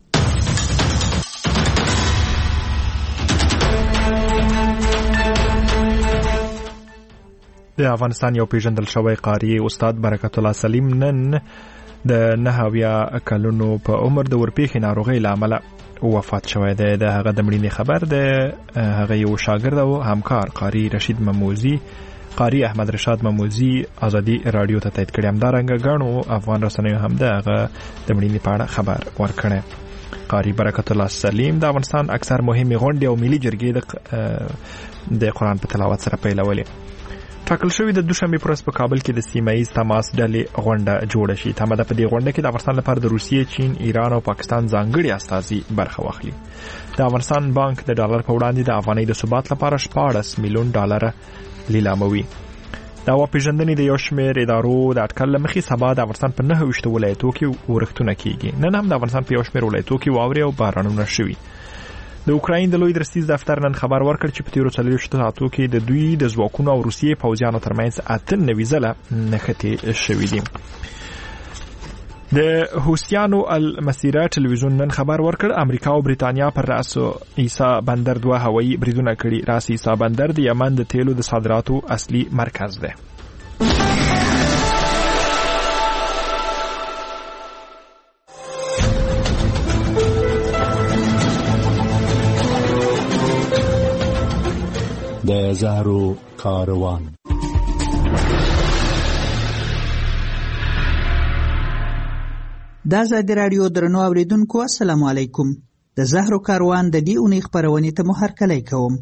د افغانستان یو پیژندل شوی قاری استاد برکت الله سلیم نن د نهه اویا کلونو په عمر د ورپېښې ناروغۍ له امله وفات شوی دی. د هغه د مړینې خبر د هغه یو شاګرد او همکار قاری رشید مموزي قاری احمد رشاد مموزي ازادي رادیو ته تایید کړی. همدارنګه ګڼو افغان رسنیو هم د هغه د مړینې په اړه خبر ورکړی. قاری برکت الله سلیم د افغانستان اکثر مهمې غونډې او ملي جرګې د قرآن په تلاوت سره پیلولې. ټاکل شوی د دوشنبه پر ورځ په کابل کې د سیمه ییز تماس ډلې غونډه جوړه شي. تمه ده په دې غونډه کې د افغانستان لپاره د روسیې، چین، ایران او پاکستان ځانګړي استازي برخه واخلي. د افغانستان بانک د ډالر په وړاندې د افغانۍ د ثبات لپاره شپاړس میلیون ډالر لیلاموي. دا واپېژندنې د یو شمېر ادارو د اټکل له مخې سبا د افغانستان په نهه ویشتو ولایتو کې ورښتونه کېږي. نن هم د افغانستان په یو شمېر ولایتو کې واورې او بارانونه شوي. د اوکراین د لوی درستیز دفتر نن خبر ورکړ چې په تیرو څلوېښتو ساعتو کې د دوی د ځواکونو او روسیې پوځیانو ترمنځ اته نوي ځله نښتې شوي دي. د حوثیانو المسیره ټلویزیون نن خبر ورکړ امریکا او بریتانیا پر راس عیسی بندر دوه هوایي بریدونه کړي. راس عیسی بندر د یمن د تیلو د صادراتو اصلي مرکز دی. د زهرو کاروان. د ازادي رادیو درنو اوریدونکو السلام علیکم. د زهرو کاروان د دې اونۍ خبرونې ته مو هرکلی کوم.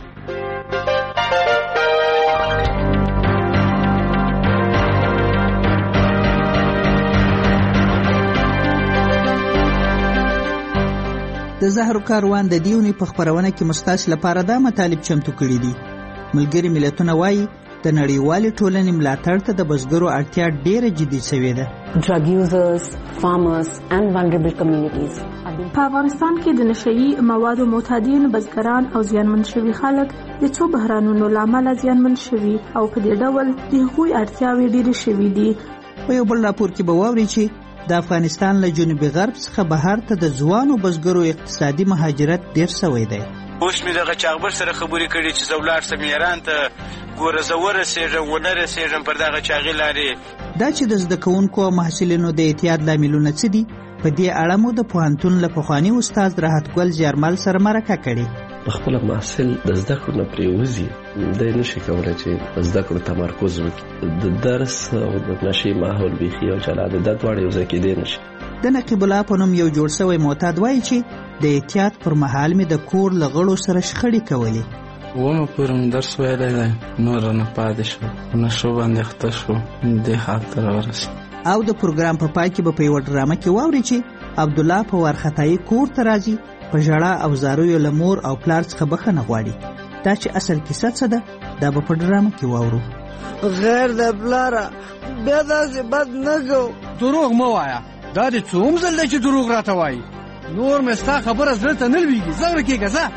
د زهرو کاروان د دې اونۍ په خبرونه کې مستاس لپاره دا مطالب چمتو کړي دي. ملګري ملتونه وایي د نړیوالې ټولنې ملاتړ ته د بزګرو اړتیا ډېره جدي شوې ده. Drug users, farmers and vulnerable communities. په افغانستان کې د نشئی موادو معتادین، بزګران او زیانمن شوي خلک د څو بحرانونو له امله زیانمن شوي او په دې ډول د هغوی اړتیاوې ډېرې شوي دي. په یو بل راپور کې به واورئ چې د افغانستان له جنوبي غرب څخه بهر ته د ځوانو بزګرو اقتصادي مهاجرت ډېر شوی دی. اوس مې دغه چاغبر سره خبرې کړې چې زه ولاړ سم ایران ته، ګوره زه ورسېږم ونه رسېږم پر دغه چاغې لارې. دا چې د زده کوونکو او محصلینو د اعتیاد لاملونه څه دي، په دې اړه مو د پوهنتون له پخواني استاد راحت ګل زیارمل سره مرکه کړې. خپل محصل د زده کړو نه پریوزي، دی نشي کولی چې زده کړو تمرکز وکړي. د درس او د نشي ماحول بیخي او جلا ده، دا دواړه یو ځای کېدی نشي. د نقیب الله په نوم یو جوړ شوی معتاد وایي چې د احتیاط پر مهال مې د کور له غړو سره شخړې کولې. ومه پورې مې درس ویلی دی، نور نه پاتې شو، نشو باندې اخته شو، دې حال ته راورسېد. او د پروګرام په پای کې به په یوه ډرامه کې واورئ چې عبدالله په وارخطایي کور ته راځي، په ژړا او زاریو له مور او پلار څخه بخښنه غواړي. دا چې اصل کیسه څه ده، دا به په ډرامه کې واورو. غیر د پلاره بیا داسې بد نه کو. دروغ مه وایه، دا دې څوم ځل دی چې دروغ راته وایي. نور مې ستا خبره زړه ته نه لوېږي، ځه ورکېږه ځه.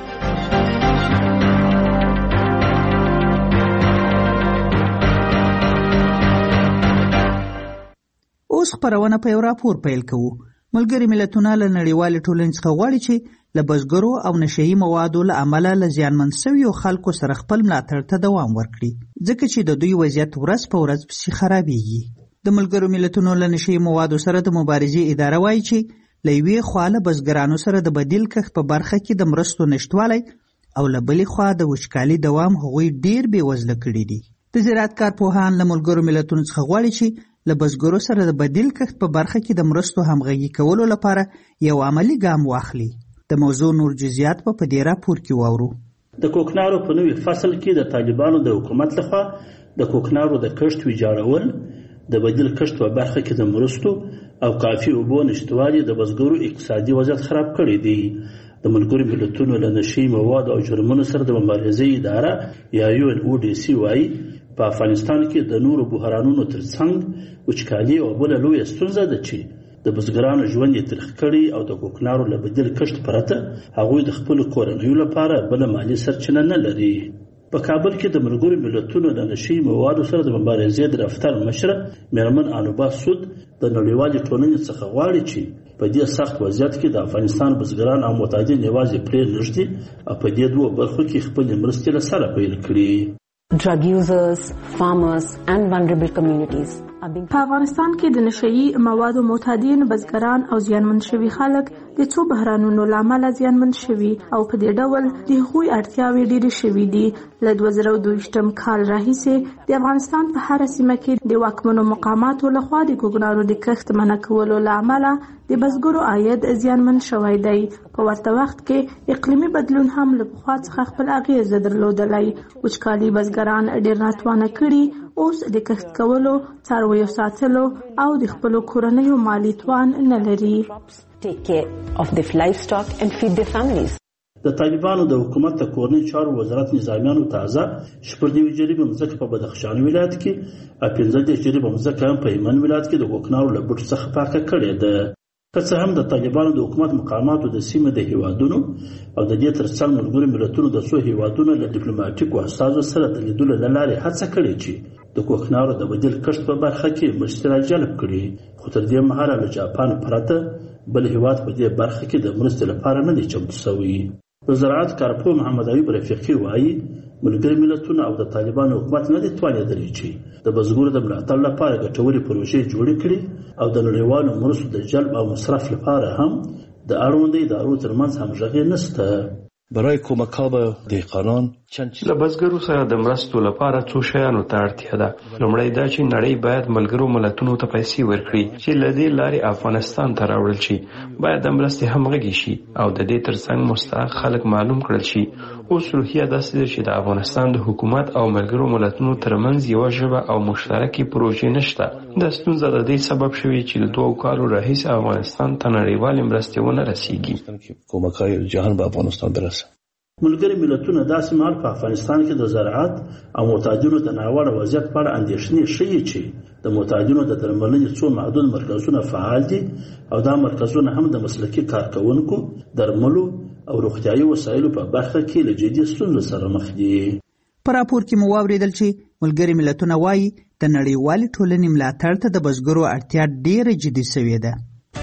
اوس خپرونه په یو راپور پیل کوو. ملګري ملتونه له نړیوالې ټولنې څخه غواړي چې له بزګرو او نشهیي موادو له امله له زیانمن شویو خلکو سره خپل ملاتړ ته دوام ورکړي، ځکه چې د دوی وضعیت ورځ په ورځ پسې خرابېږي. د ملګرو ملتونو له نشهیي موادو سره د مبارزې اداره وایي چې له یوې خوا له بزګرانو سره د بدیل کښت په برخه کې د مرستو نشتوالی او له بلې خوا د وچکالي دوام هغوی ډېر بېوزله کړي دي. د زراعت کارپوهان له ملګرو ملتونو څخه غواړي چې له بزګرو سره د بدیل کښت په برخه کې د مرستو همغږي کولو لپاره یو عملی ګام واخلي. د موضوع نور جزئیات په دې راپور کې واورو. د کوکنارو په نوي فصل کې د طالبانو د حکومت لخوا د کوکنارو د کښت ویجاړول، د بدیل کښت په برخه کې د مرستو او کافي اوبو نشتوالي د بزګرو اقتصادي وضعیت خراب کړی دی. د ملګرو ملتونو له نشهیي موادو او جرمونو سره د مبارزې اداره یا یو ان او ډي سي وایي په افغانستان کې د نورو بحرانونو ترڅنګ وچکالي او بله لویه ستونزه ده چې د بزګرانو ژوند یې تریخ کړی او د کوکنارو له بدیل کښت پرته هغوی د خپلو کورنیو لپاره بله مالي سرچینه نه لري. په کابل کې د ملګرو ملتونو له نشهیي موادو سره د مبارزې د دفتر مشره میرمن انوبا سود د نړیوالې ټولنې څخه غواړي چې په دې سخت وضعیت کې د افغانستان بزګران او متعدین یوازې پرې نږدي او په دې دوه برخو کې خپلې مرستې له سره پیل کړي. Drug users, farmers and vulnerable communities. په افغانستان کې د نشهیي موادو معتادین بزګران او زیانمن شوي خلک د څو بحرانونو له امله زیانمن شوي او په دې ډول د هغوی اړتیاوې ډېرې شوي دي. له دوه زره دوه ویشتم کال راهیسې د افغانستان په هره سیمه کې د واکمنو مقاماتو لخوا د کوکنارو د کښت منع کولو له امله د بزګرو عاید زیانمن شوی دی. په ورته وخت کې اقلیمي بدلون هم له پخوا څخه خپل اغیزه درلودلی. وچکالي بزګران ډېر ناتوانه کړي، اوس د کښت کولو، څارویو ساتلو او د خپلو کورنیو مالي توان نه لري. Take care of their livestock and feed their families. د طالبانو د حکومت د کورنۍ چارو وزارت نظامیانو تازه شپږ نوي جریبه مځکه په بدخشان ولایت کې او پنځه دېرش جریبه مځکه هم په هلمند ولایت کې د کوکنارو له بوټو څخه پاکه کړې ده. که څه هم د طالبانو د حکومت مقاماتو د سیمې د هیوادونو او د دې ترڅنګ ملګرو ملتونو د څو هیوادونو له ډیپلوماټیکو استازو سره د لیدلو له لارې هڅه کړې چې د کوکنارو د بدیل کښت په برخه کې مرستې راجلب کړي، خو تر دې مهاله له جاپان پرته بل هیواد په دې برخه کې د مرستې لپاره نه دی چمتو شوی. د زراعت کارپوه محمد ایوب رفیقي وایي ملګري ملتونه او د طالبانو حکومت نه دي توانېدلی چې د بزګرو د ملاتړ لپاره ګټورې پروژې جوړې کړي او د نړیوالو مرستو د جلب او مصرف لپاره هم د اړوندو ادارو ترمنځ همغږي نشته. برای کمک به دهقانان له بزګرو سره د مرستو لپاره څو شیانو ته اړتیا ده. لومړی دا چې نړۍ باید ملګرو ملتونو ته پیسې ورکړي چې له دې لارې افغانستان ته راوړل شي. باید د مرستې همغږي شي او د دې ترڅنګ مستحق خلک معلوم کړل شي. اوس روحیه داسې ده چې د افغانستان د حکومت او ملګرو ملتونو ترمنځ یوه ژبه او مشترکې پروژې نشته. دا ستونزه د دې سبب شوې چې د دوو کالو راهیسې افغانستان ته نړیوالې مرستې ونه رسیږي. کمک‌های جهان به افغانستان برسه. ملګري ملتونه داسې مهال په افغانستان کې د زراعت او معتادینو د ناوړه وضعیت په اړه اندېښنې ښیي چې د معتادینو د درملنې څو محدود مرکزونه فعال دي او دا مرکزونه هم د مسلکي کارکوونکو، درملو او روغتیايي وسایلو په برخه کې له جدي ستونزو سره مخ دي. په راپور کې مو واورېدل چې ملګري ملتونه وایي د نړیوالې ټولنې ملاتړ ته د بزګرو اړتیا ډېره جدي شوې ده.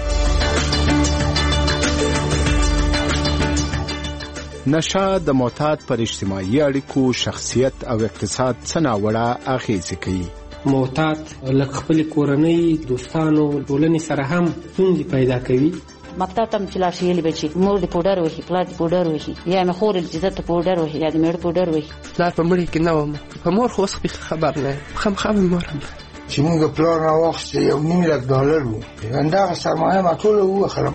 نشه د معتاد پر اجتماعي اړیکو، شخصیت او اقتصاد څه ناوړه اغېزې کوي. معتاد لکه خپل کورنۍ، دوستانو، ټولنې سره هم ستونزې پیدا کوي. مکتب ته چې لاړ شي یلی بچي مور د پوډر وهي، پلار د پوډر وهي، یا مې خور چې ته پوډر وهي یا د مېړه پوډر وهي. پلار په مړي کې نه وم، په مور خو اوس خبر نه یم، خامخا مې مور هم چې موږ پلار راواخیسته یو نیم لک ډالر و، همدغه سرمایه ما ټوله ووخلم.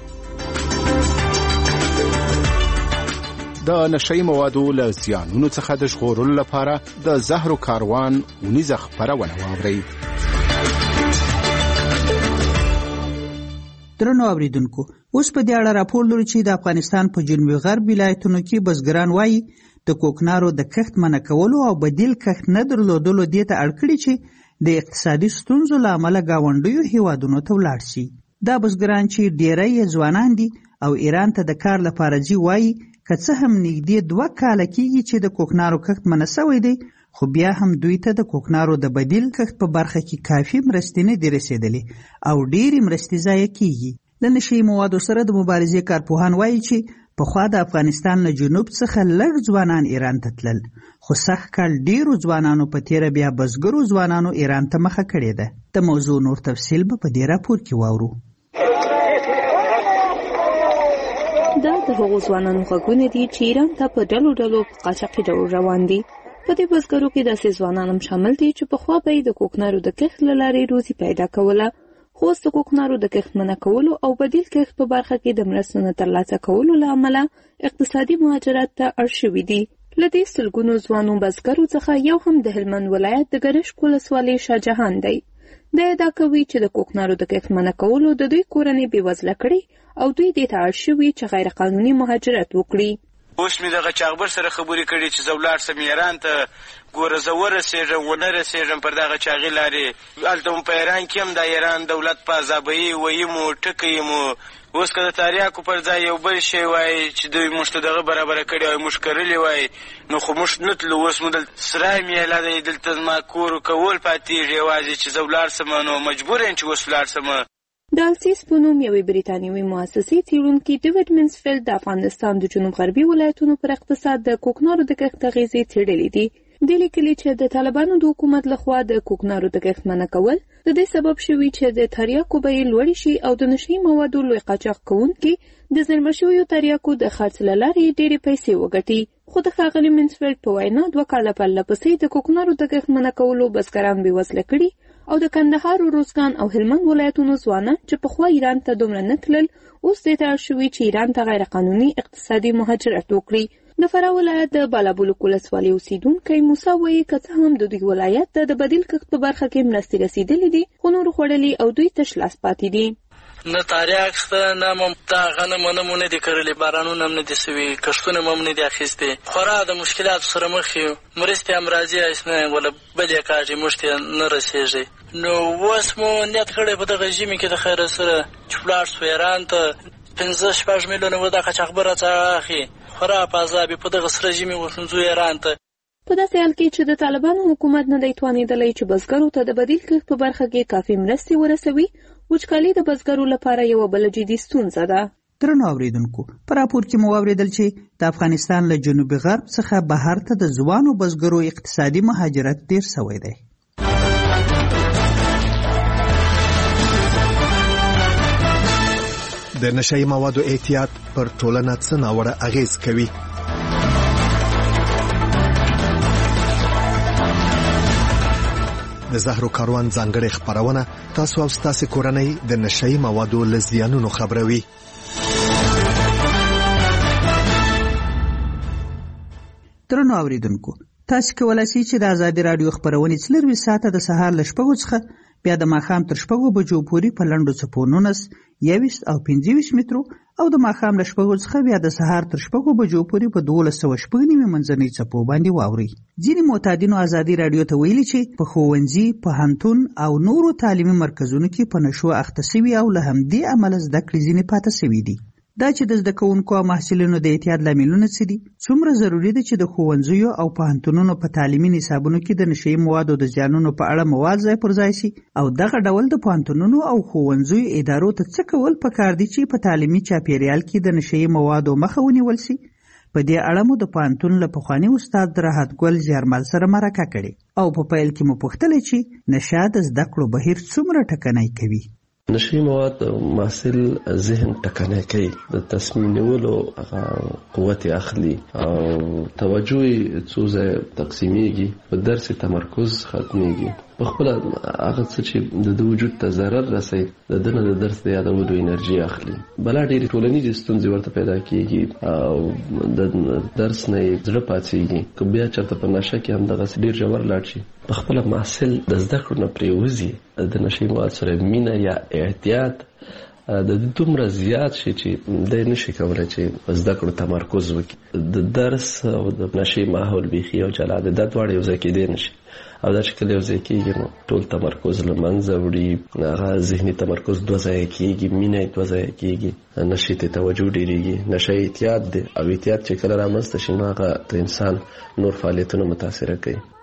د نشهیي موادو له زیانونو څخه د ژغورلو لپاره د زهرو کاروان اونیزه خپرونه واورئ. درنو اوریدونکو، اوس په دې اړه راپور لرو چې د افغانستان په جنوبي غرب ولایتونو کې بزګران وایي د کوکنارو د کښت منع کولو او بدیل کښت نه درلودلو دې ته اړ کړي چې د اقتصادي ستونزو له امله ګاونډیو هیوادونو ته ولاړ شي. دا بزګران چې ډېری یې ځوانان دي او ایران ته د کار لپاره ځي وایي که څه هم نږدې دوه کاله کېږي چې د کوکنارو کښت منع شوی دی، خو بیا هم دوی ته د کوکنارو د بدیل کښت په برخه کې کافي مرستې نه دي رسېدلې او ډېرې مرستې ضایع کیږي. له نشهیي موادو سره د مبارزې کارپوهان وایي چې پخوا د افغانستان له جنوب څخه لږ ځوانان ایران ته تلل، خو سږ کال ډېرو ځوانانو په تېره بیا بزګرو ځوانانو ایران ته مخه کړې ده. د موضوع نور تفصیل به په دې راپور کې واورو. دا د هغو ځوانانو غږونه دي چې ایران ته په ډلو ډلو په قاچاقي ډول روان دي. په دې بزګرو کې داسې ځوانان هم شامل دي چې پخوا به یې د کوکنارو د کښت له لارې روزي پیدا کوله، خو اوس د کوکنارو د کښت منع کولو او بدیل کښت په برخه کې د مرستو نه ترلاسه کولو له امله اقتصادي مهاجرت ته اړ شوي دي. له دې سلګونو ځوانو بزګرو څخه یو هم د هلمند ولایت د ګرشک ولسوالۍ شاهجهان دی. دا ادعا کوي چې د کوکنارو د کښت منع کولو د دوی کورنۍ بېوزله کړي او دوی دې ته اړ شوي چې غیر قانوني مهاجرت وکړي. اوس مې دغه چاغبر سره خبرې کړي چې زه ولاړ سم ایران ته، ګوره زه ورسېږم ونه رسېږم پر دغه چاغې لارې. هلته مو په ایران کې هم د ایران دولت په عذابوي ویمو ټکیمو. اوس که د تاریاکو پر ځای یو بل شی وای چې دوی موږ ته دغه برابره کړي وای، موږ کرلي وای، نو خو موږ نه تلو. اوس مو دلته سرای میله دی، دلته زما کور کول پاتېږي یوازې چې زه ولاړ سم، نو مجبور یم چې اوس ولاړ سم. د السیس په نوم یوې بریتانیوي مؤسسې څېړونکي ډیوډ منسفیلډ د افغانستان د جنوب غربي ولایتونو پر اقتصاد د کوکنارو د کښت اغېزې څېړلې دي. دې لیکلي چې د طالبانو د حکومت لخوا د کوکنارو د کښت منع کول د دې سبب شوي چې د تریاکو بیې لوړې شي او د نشهیي موادو لوی قاچاق کوونکي د زېرمه شویو تریاکو د خرڅ له لارې ډېرې پیسې وګټي. خو د ښاغلي منسفیلډ په وینا دوه کاله پرله پسې د کوکنارو د کښت منع کولو بزګران بېوزله کړي او د کندهار، روزګان او هلمند ولایتونو ځوانان چې پخوا ایران ته دومره نه تلل اوس دې ته اړ شوي چې ایران ته غیر قانوني اقتصادي مهاجرت وکړي. د فراه ولایت د بالابلوک ولسوالۍ اوسیدونکی موسی وایي که څه هم د دوی ولایت ته د بدیل کښت په برخه کې مرستې رسېدلې دي، خو نورو خوړلي او دوی تش لاس پاتې دي. نه تاریاک شته، نه هم دا غنم ونه مو نه دي کرلي، بارانونه هم نه دي سوي، کښتونه مو هم نه دي اخیستې. خورا د مشکلاتو سره مخ یو، مرستې هم راځي اسنه ولا بل یې کاږي، موږ ته نه رسېږي. نو اوس مو نیت کړی په دغه ژمي کې د خیر سره چې ولاړ شو ایران ته، پنځه شپږ میلیونه ورته قاچاقبر راڅخه اخلي، خورا په عذاب په دغه سره ژمي ورځو ایران ته. په داسې حال کې چې د طالبانو حکومت نه دی توانېدلی چې بزګرو ته د بدیل کښت په برخه کې کافي مرستې ورسوي، وچکالي د بزګرو لپاره یوه بله جدي ستونزه ده. درنو اورېدونکو، په راپور کې مو واورېدل چې د افغانستان له جنوبي غرب څخه بهر ته د ځوانو بزګرو اقتصادي مهاجرت ډېر سوی دی. د نشهیي موادو احتیاط پر ټولنه څه ناوړه اغېز کوي؟ د زهرو کاروان ځانګړې خپرونه تاسو او ستاسو کورنۍ د نشهیي موادو له زیانونو خبروي. درنو اوریدونکو، تاسو کولای شئ چې د ازادي رادیو خبرونه څلروي ساعته د سهار له شپږو څخه بیا د ماښام تر شپږو بجو پورې په لنډو څپو نولس، یوویشت او پنځه ویشت مترو او د ماښام له شپږو څخه بیا د سهار تر شپږو بجو پورې په دولس سوه شپږ نوي منځنۍ څپو باندې واورئ. ځینې معتادینو ازادي رادیو ته ویلي چې په ښوونځي، پوهنتون او نورو تعلیمي مرکزونو کې په نشو اخته سوي او له همدې امله زده کړې ځینې پاته سوي دي. دا چې د زده کوونکو او محصلینو د احتیاط لاملونه څه دي، څومره ضروري ده چې د ښوونځیو او پوهنتونونو په تعلیمي نصابونو کې د نشهیي موادو د زیانونو په اړه مواد ځای پر ځای شي، او دغه ډول د پوهنتونونو او ښوونځیو ادارو ته څه کول پکار دي چې په تعلیمي چاپیریال کې د نشهیي موادو مخه ونیول شي. په دې اړه مو د پوهنتون له پخواني استاد راحت ګل زیارمل سره مرکه کړې او په پیل کې مو پوښتلې چې نشه د زده کړو بهیر څومره ټکنی کوي. نشهیي مواد محصل ذهن ټکنی کوي، د تصمیم نیولو قوت اخلي او توجه څو ځای تقسیمیږي، په درس تمرکز ختمیږي، په خپل هغه څه چې د وجود ته ضرر رسوي د دنه د درس د یادولو انرژي اخلي. بلا ډېرې ټولنیزې ستونزې ورته پیدا کیږي او د درس نه یې زړه پاڅېږي. که بیا چېرته په نشه کې هم دغسې ډېر ژور لاړ شي، په خپله محصل د زده کړو نه پرېوځي، د نشهیي مواد سره مینه یا احتیاط د دې دومره زیات شي چې دی نشي کولی چې په زده کړو تمرکز وکړي. د درس او د نشهیي ماحول بیخي یو جلا دی، دا دواړه یو ځای کېدی نشي، او دا چې کله یو ځای کېږي نو ټول تمرکز له منځه وړي، هغه ذهني تمرکز دوه ځایه کېږي، مینه یې دوه ځایه کېږي، نشې ته توجه ډېرېږي. نشه احتیاط دی او احتیاط چې کله رامنځته شي نو هغه د انسان نور فعالیتونه متاثره کوي.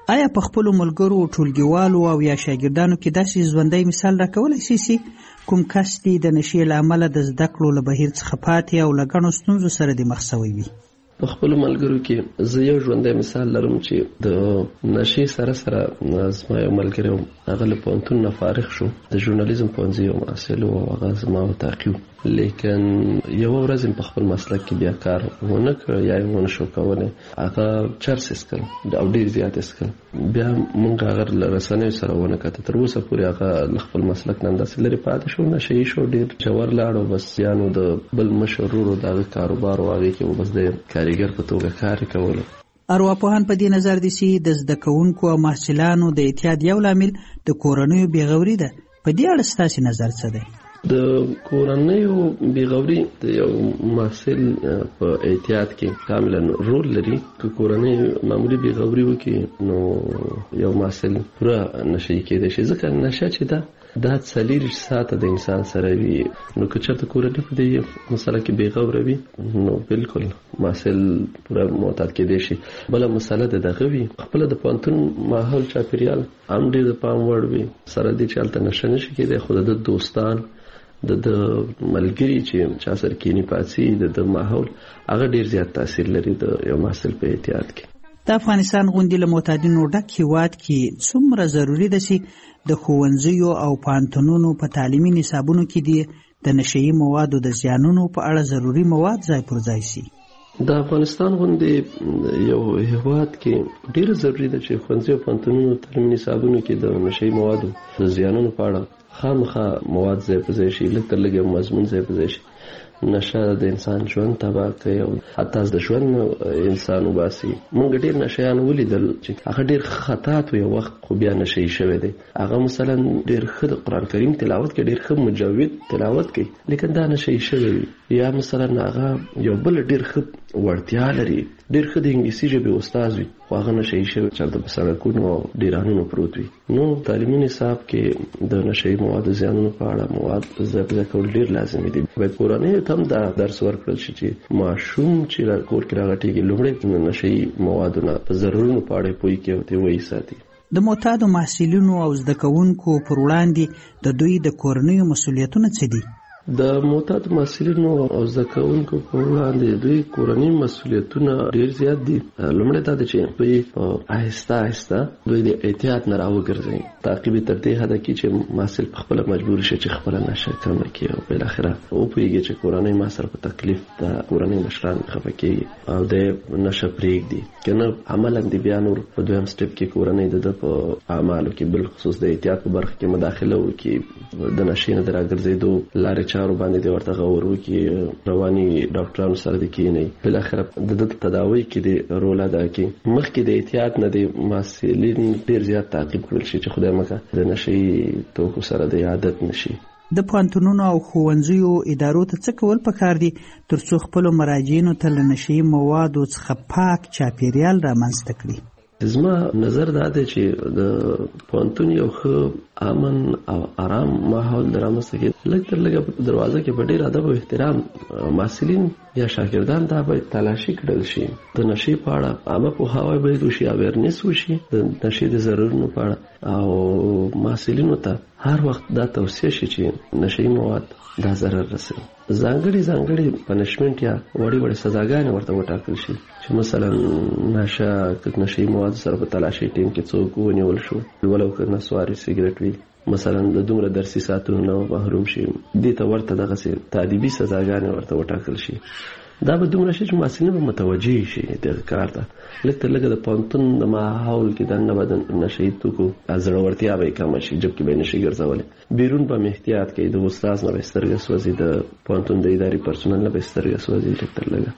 آیا په خپلو ملګرو ټولګیوالو او یا شاګردانو کې داسې ژوندی مثال راکولی شي چې کوم کس دې د نشې له امله د زده کړو له بهیر څخه پاتې او له ګڼو ستونزو سره دې مخ سوی وي؟ په خپلو ملګرو کې زه یو ژوندی مثال لرم چې د نشې سره سره زما یو ملګری و، هغه له پوهنتون نه فارغ شو، د ژورنالیزم پوهنځي یو محصل و او هغه زما وطاقي و، لیکن یوه ورځ په خپل مسلک کې بیا کار ونه کړ یا یې ونه شو کولی، هغه چرس یې څکل او ډېر زیات یې څکل. بیا موږ هغه له رسنیو سره ونه کته، تر اوسه پورې هغه له خپل مسلک نه همداسې لرې پاتې شو، نشه یي شو، ډېر ژور لاړ او بس بیا نو د بل مشر ورور د هغه کاروبار و هغې کې بس د کارګر په توګه کار یې کولو. ارواپوهان په دې نظر دي چې د زده کوونکو او محصلانو د اعتیاد یو لامل د کورنیو بېغوري ده. په دې اړه ستاسې نظر څه دی؟ د کورنیو بېغوري د یو محصل په اعتیاد کې کاملا رول لري. که کورنۍ معمولي بېغوري وکړي نو یو محصل پوره نشه یي کېدی شي، ځکه نشه چې ده دا څلېرویشت ساعته د انسان سره وي، نو که چېرته کورنۍ په دې مسله کې بېغوره وي نو بالکل محصل پوره معتاد کېدی شي. بله مسله د دغه وي خپله د پوهنتون ماحول چاپېریال هم ډېر د پام وړ وي، سره دې چې هلته نشه نه شي کېدی، خو د ده دوستان د د ملګري چې چا سره کینی پاڅي د د ماحول هغه ډېر زیات تاثیر لري د یو محصل په اعتیاد کې. د افغانستان غوندې له معتادینو ډک هېواد کې څومره ضروري ده چې د ښوونځیو او پوهنتونونو په تعلیمي نصابونو کې دې د نشه یي موادو د زیانونو په اړه ضروري مواد ځای پر ځای شي؟ د افغانستان غوندې یو هېواد کې ډېره ضروري ده چې ښوونځي او پوهنتونونو تعلیمي نصابونو کې د نشه یي موادو د زیانونو په اړه خامخا مواد ځای پر ځای شي، لږ تر لږ یو مضمون ځای پر ځای شي. نشه د انسان ژوند تباه کوي او حتی د ژوند انسان وباسي. موږ ډېر نشهیان ولیدل چې هغه ډېر خطاط و یو وخت خو بیا نشه یي شوی دی، هغه مثلا ډېر ښه د قرآن کریم تلاوت کوي، ډېر ښه مجود تلاوت کوي، لیکن دا نشه یي شوی وي. یا مثلا هغه یو بل ډېر ښه وړتیا لري، ډېر ښه د انګلیسي ژبې استاد وي، خو هغه نشه یي شوی چېرته په سړکونو او ډیرانونو پروت وي. نو تعلیمي نصاب کې د نشه یي موادو زیانونو په اړه مواد ځای په ځای کول ډېر لازمي دي. باید کورنیو ته هم دا درس ورکړل شي چې ماشوم چې کور کې راغټېږي لومړی د نشه یي موادو نه په ضرورونو په اړه پوهې کوي او ترې ویساتي. د معتادو محصلینو او زده کوونکو پر وړاندې د دوی د کورنیو مسؤلیتونه څه دي؟ د معتادو محصلینو او زده کوونکو په وړاندې دوی کورني مسؤلیتونه ډېر زیات دي. لومړی دا ده چې دوی په آهسته آهسته دوی د احتیاط نه راوګرځوي، تعقیب یې تر دې حده کړي چې محصل پخپله مجبور شي چې خپله نشه کمه کړي او بالاخره وپوهېږي چې کورنۍ ما سره په تکلیف ده، کورنۍ مشران خفه کېږي او د نشه پرېږدي، که نه عملا د بیا نور په دویم سټپ کې کورنۍ د ده په اعمالو کې بالخصوص د احتیاط په برخه کې مداخله وکړي، د نشې نه د راګرځېدو لارې چارو باندې د ورته غور وکړي، رواني ډاکټرانو سره د کښېنئ، بالاخره د ده تداوی کې د رول ادا کړي. مخکې د احتیاط نه د محصلین ډېر زیات تعقیب کړل شي چې خدای مکړه د نشه یي توکو سره د عادت نه شي. د پوهنتونونو او ښوونځیو ادارو ته څه کول پکار دي تر څو خپلو مراجعینو ته له نشه یي موادو څخه پاک چاپېریال رامنځته کړي؟ زما نظر دا دی چې د پوهنتون یو ښه امن او آرام ماحول د رامنځته کېدو، لږ تر لږه په دروازه کې په ډېر ادب او احترام محصلین یا شاګردان دا باید تلاشي کړل شي، د نشې په اړه عامه پوهاوی باید وشي، اویرنس وشي د نشې د ضررونو په اړه، او محصلینو ته هر وخت دا توصیه شي چې نشه یي مواد دا ضرر رسوي. ځانګړي ځانګړي پنشمنټ یا وړې وړې سزاګانې ورته وټاکل شي چې مثلا نشه که نشه یي موادو سره په تلاشۍ ټیم کې څوک ونیول شو، ولو که نسواري سګرټ وي، مثلا د دومره درسي ساعتونو نه محروم شي، دې ته ورته دغسې تادیبي سزاګانې ورته وټاکل شي. دا به دومره شي چې محصلین به متوجه شي دغه کار ته. لږ تر لږه د پوهنتون د ماحول کې دننه به د نشه یي توکو زړورتیا به یې کمه شي، جبکې به یې نشي ګرځولې. بیرون به مې احتیاط کوي، د استاد نه به یې سترګه سوځي، د پوهنتون د اداري پرسونل نه به یې سترګه سوځي لږ تر لږه.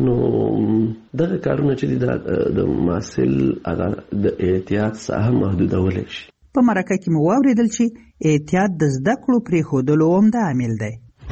نو دغه کارونه چې دي دا د محصل هغه د احتیاط ساحه محدودولی شي. په مرکه کې مو واورېدل چې احتیاط د زده کړو پرېښودلو عمده عامل دی.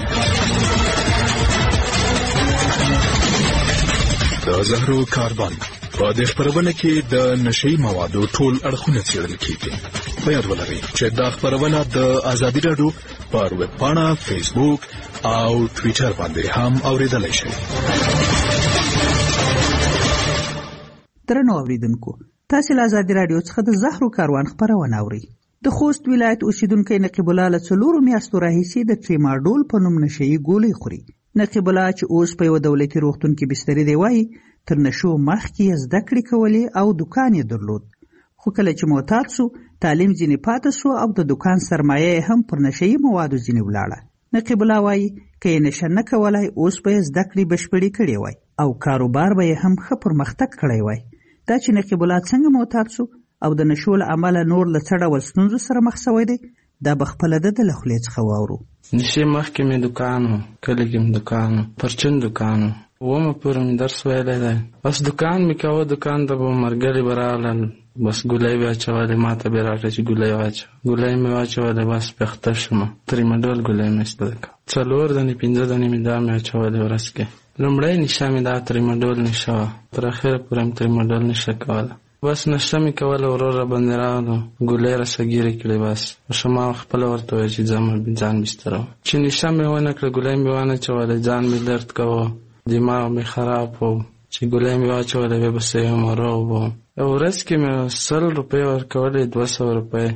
د زهرو کاروان په دې خپرونه کې د نشه یي موادو ټول اړخونه څېړل کېږي. په یاد ولرئ چې دا خپرونه د ازادي راډیو پر ویب پاڼه، فیسبوک او ټویټر باندې هم اورېدلی شئ. درنو اوریدونکو، تاسې له ازادي راډیو څخه د زهرو کاروان خپرونه اورئ. د خوست ولایت اوسیدونکی نقیب الله له څلورو میاشتو راهیسې د ټریماډول په نوم نشهیي ګولۍ خوري. نقیب الله چې اوس په یوه دولتي روغتون کې بستري دی وایي تر نشو مخکې یې زده کړې کولې او دکان یې درلود، خو کله چې معتاد سو تعلیم ځینې پاته سو او د دکان سرمایه یې هم پر نشهیي موادو ځینې ولاړه. نقیب الله وایي که یې نشه نه کولای اوس به یې زده کړې بشپړې کړې وای او کاروبار به یې هم ښه پرمختګ کړی وای. دا چې نقیب الله څنګه معتاد سو او د نشو له امله نور له څه ډول ستونزو سره مخ سوی دی دا به خپله د ده له خولې څخه واورو. نشې مخکې مې دکان و، کلي کې مې دکان و، پرچون دکان و، اومه پورې مې درس ویلی دی. بس دکان مې کوه، دکان ته به ملګري به راغلل، بس ګولۍ به اچولې، ما ته به یې راکړه چې ګولۍ واچوه. ګولۍ مې واچولې، بس پېخته شوم. تریماډول ګولۍ مې زده کړه. څلور دانې پنځه دانې مې دا مې اچولې ورځ کې. لومړی نشه مې دا تریماډول نشه وه، تر اخره پورې مې تریماډول نشه کوله. بس نشه مې کوله، ورور را باندې راغلو، ګولۍ راسه ګیرې کړې. بس ما خپله ورته وویل چې ځم ځان بستره وه. چې نشه مې ونه کړه، ګولۍ مې وانه چولې، ځان مې درد کوه، دماغ مې خراب و. چې ګولۍ مې واچولې بیا به صحیح مروغ وم. یو ورځ کې مې سل روپۍ ورکولې، دوه سوه روپۍ.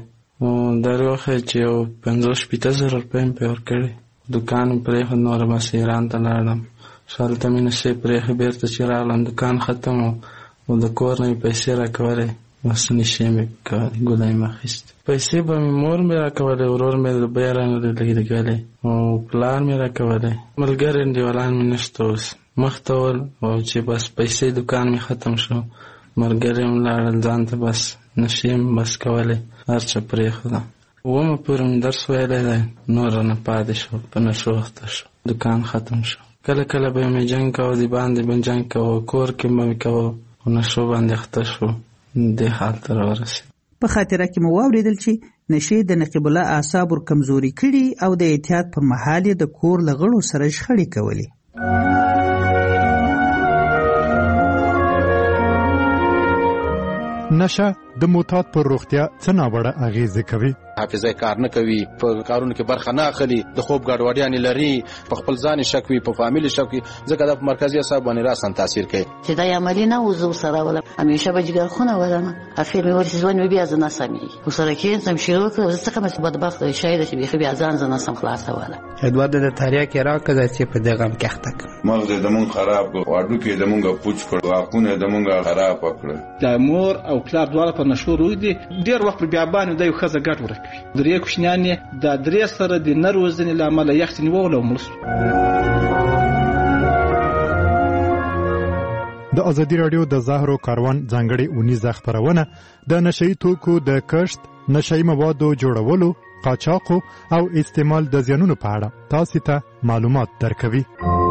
در وښیه چې یو پنځوس شپېته زره روپۍ مې پرې ورکړې. دکان مې پرېښود، نوره بس ایران ته لاړم. هلته مې نشې پرېښې، بېرته چې راغلم دکان ختم و او د کور نه مې پیسې راکولې، بس نشې مې کولې، ګولۍ مې اخیستې. پیسې به مې مور مې راکولې، ورور مې روپۍ رانه لګېدلې او پلار مې راکولې. ملګري انډیوالان مې نشته اوس، مخ ته ول. او چې بس پیسې دکان مې ختم شو، ملګري هم لاړل ځان ته، بس نشې مې بس کولې، هر څه پرېښودم. اومه پورې مې درس ویلی دی، نور رانه پاتې شو، په نشو اخته شو، دکان ختم شو. کله کله به مې جنګ کوه، د باندې به جنګ کوه، کور کې به مې کوه، په نشو باندې اخته شو، دې حال ته راورسېد. په خاطره کې مو واورېدل چې نشې د نقیب الله اعصاب ور کمزوري کړي او د اعتیاد پر مهال یې د کور له غړو سره شخړې کولې. نشه د معتاد پر روغتیا څه ناوړه اغېزې کوي؟ حافظه کار نه کوي، په کارونو کې برخه نه اخلي، د خوب ګډوډیانې لري، په خپل ځان شک وي، په فامیل شک وي، ځکه دا په مرکزي اعصاب باندې راسن تاثیر کوي. چې دا عملی نه و زه سره ولم، همیشه به جګرخونه ولم، اخر مې ورسې ځوان مې بیا زه ناسمې ورسره کېنځم شروع کړه. زه څه کوم بدبخت وي شاید چې بیخي بیا ځان زه ناسم خلاصوله. ادوارد د تریاکې راکړه چې په دې غم کې اخته کړم. مغز یې زمونږ خراب کړ، هډوکي یې زمونږ پوچ کړ، غاښونه یې زمونږ خراب کړل. د مور او پلار دواړه په نشو روږدي، ډېر وخت پر بیابانو د یو ښځه ګډ ورکوي. درې کوچنیان یې د درې سره د نه روزنې له امله یخ ځینې وغوله او مړه شو. د ازادي راډیو د زهرو کاروان ځانګړې اونیزه خپرونه د نشهیي توکو د کښت، نشهیي موادو جوړولو، قاچاقو او استعمال د زیانونو په اړه تاسو ته معلومات درکوي.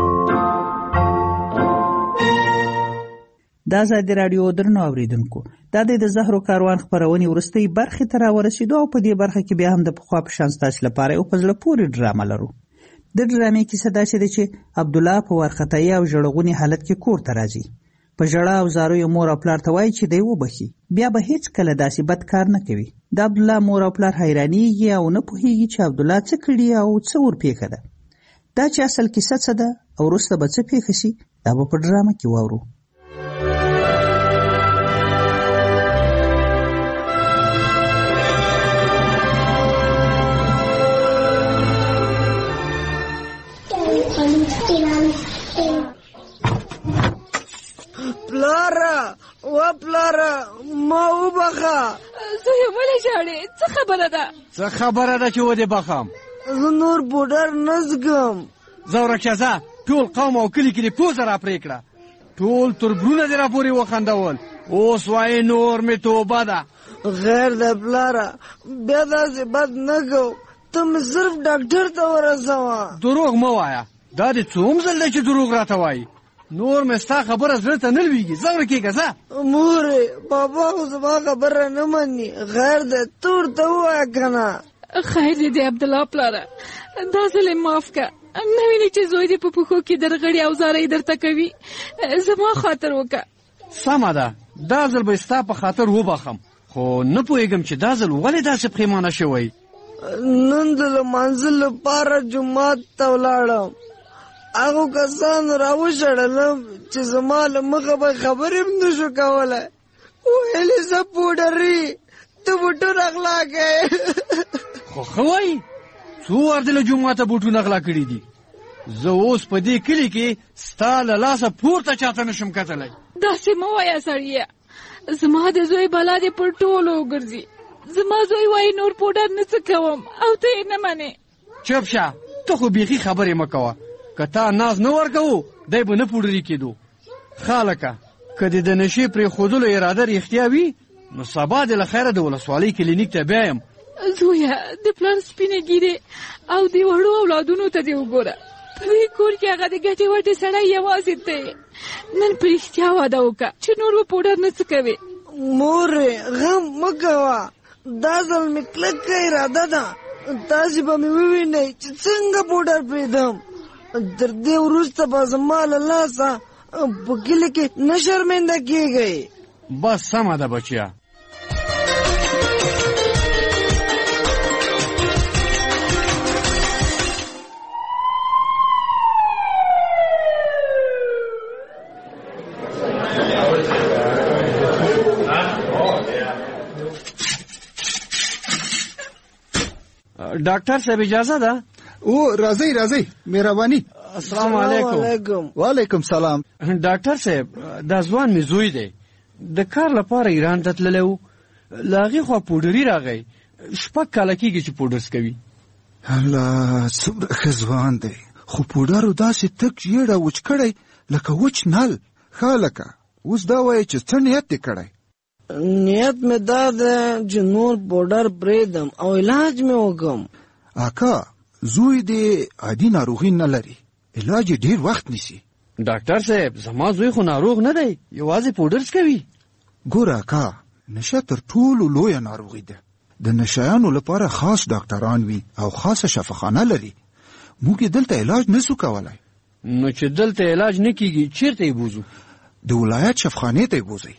د ازادي راډیو درنو اوریدونکو، دا د زهرو کاروان خپرونې وروستۍ برخې ته راورسېدو او په دې برخه کې بیا هم د پخوا په شان ستاسو لپاره یو په زړه پورې ډرامه لرو. د ډرامې کیسه داسې ده چې عبدالله په وارخطایي او ژړغوني حالت کې کور ته راځي. په ژړا او زارو یې مور او پلار ته وایي چې دی وبخي، بیا به هیڅ کله داسې بد کار نه کوي. د عبدالله مور او پلار حیرانېږي او نه پوهېږي چې عبدالله څه کړي او څه ورپېښه ده. دا چې اصل کیسه څه ده او وروسته به څه پېښه شي دا به په ډرامه کې واورو. پلاره و پلاره ما وبخه. زه یې ولې ژاړې؟ څه خبره ده؟ څه خبره ده چې ودې بخم؟ زه نور پوډر نه زګم. زه ورکشه ځه، ټول قوم او کلي کې دې پوزه را پرې کړه، ټول تربرونه دې را پورې وخندول. اوس وایې نور مې توبه ده. غیر ده پلاره، بیا داسې بد نه کو، ته مې صرف ډاکټر ته ورسوه. دروغ مه وایه، دا دې څوم ځل دی چې دروغ راته وایي؟ نور مې ستا خبره زړه ته نه لوېږي. ځه ورکېږه ځه. مورې بابا خو زما خبره نه مني، غیر ده ته ورته ووایه که نه. خیر دې دی عبدالله پلاره، دا ځل یې معاف که. نه وینې چې زوی دې په پښو کې درغړي او زاره یې درته کوي، زما خاطر وکړه. سمه ده، دا ځل به ستا په خاطر وبخم، خو نه پوهېږم چې دا ځل ولې داسې پښیمانه شوی. نن د لمانځه لپاره جومات ته ولاړم، هغو کسانو راوشړلم چې زما له مخه به خبرې هم نه شو کولی. ویلې زه پوډري ته بوټونه اغلا کوې. خو ښه وایي څو وار له جومات بوټونه اغلا کړي دي. زه اوس په دې کلي کې ستا له لاسه پورته چاته نشم کتلی. داسې مه وایه سړیه، زما د زوی بلا دې پر ټولو وګرځي. زما زوی وایي نور پوډر نه څه کوم او ته یې نه منې. چپ شه، ته خو بیخي خبرې مه کوه. که تا ناز نه ورکوو دی به نه پوډري کېدو. خالکه که دې د نشې پرېښودلو اراده رښتیا وي نو سبا دې له خیره د ولسوالۍ کلینیک ته بیایم. زویه د پلار سپینې ګیرې او د وړو اولادونو ته دې وګوره. په دې کور کې هغه د ګټې وټې سړی یوازې دی. نن په رښتیا واده وکړه چې نور به پوډر نه څه کوې. مورې غم مه کوه، دا ځل مې کلکه اراده ده. تاسې به مې ووینئ چې څنګه پوډر پرېږدم. تر دې وروسته به زما له لاسه په کلي کې نه شرمنده کېږئ. بس سمه ده بچیا. ډاکټر صاحب اجازه ده؟ او راځئ راځئ مهرباني. السلام علیکم. وعلیکم سلام. ډاکټر صاحب دا ځوان مې زوی دی، د کار لپاره ایران ته تللی و. له هغې خوا پوډري راغی. شپږ کاله کېږي چې پوډر څکوي. الله څومره ښه ځوان دی، خو پوډرو داسې تک ژېړه وچ کړی لکه وچ نل. ښه لکه اوس دا وایي چې څه نیت دې کړی؟ نیت مې دا ده چې نور پوډر پرېږدم او علاج مې وکړم. اکا زوی دې عادي ناروغي نه لري، علاج یې ډېر وخت نیسي. ډاکټر صاحب زما زوی خو ناروغ نه دی، یوازې پوډر څکوي. ګوره اکا نشه تر ټولو لویه ناروغي ده. د نشهیانو لپاره خاص ډاکټران وي او خاصه شفاخانه لري. موږ یې دلته علاج نسو کولی. نو چې دلته علاج نه کیږي چیرته یې بوزو؟ د ولایت شفاخانې ته یې بوزئ.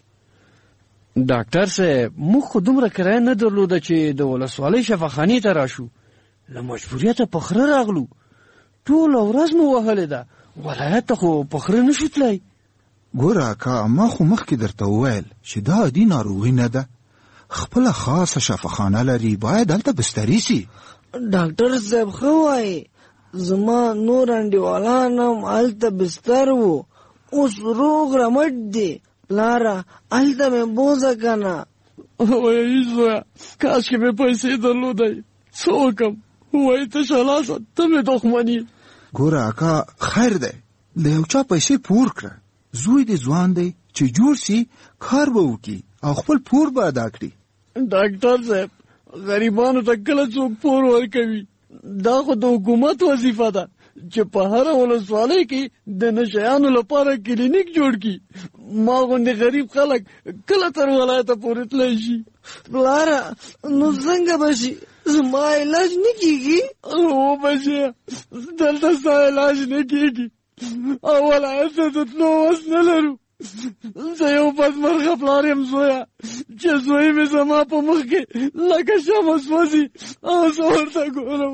ډاکټر صاحب موږ خو دومره کرایه نه درلوده چې د ولسوالۍ شفاخانې ته راشو. له مجبوریته په خره راغلو. ټوله ورځ مو وهلې ده، ولایت ته خو په خره نشو تللی. ګوره اکا ما خو مخکې درته وویل چې دا عادي ناروغي نه ده، خپله خاصه شفاخانه لري، باید هلته بستري سي. ډاکټر صاحب ښه وایي، زما نور انډیوالان هم هلته بستر وو، اوس روغ رمټ دي. پلاره هلته مې بوځه که نه. وایي زویه کاشکې مې پیسې درلودی، څه وکړم؟ وایي تشه لاسه ته مې دښمن یې. ګوره اکا خیر دی، له یو چا پیسې پور کړه. زوی دې ځوان دی چې جوړ سي، کار به وکړي او خپل پور به ادا کړي. ډاکټر صاحب غریبانو ته کله څوک پور ورکوي؟ دا خو د حکومت وظیفه ده چې په هره ولسوالۍ کې د نشهیانو لپاره کلینیک جوړ کړي. ما غوندې غریب خلک کله تر ولایته پورې تللی شي؟ پلاره نو څنګه به شي؟ زما علاج نه کېږي؟ هو بچیه دلته ستا علاج نه کېږي او ولایت ته د تلو وس نه لرو. زه یو بدمرغه پلار یم زویه چې زوی مې زما په مخ کې لکه شمع سوځي او زه ورته ګورم.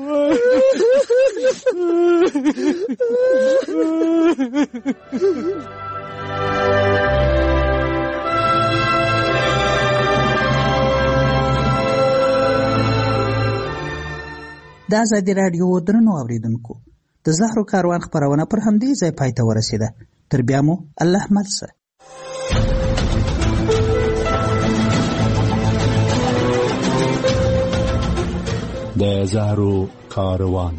د ازادي راډیو درنو اوریدونکو د زهرو کاروان خپرونه پر همدې ځای پای ته ورسېده. تر بیا مو الله مل شه. د زهرو کاروان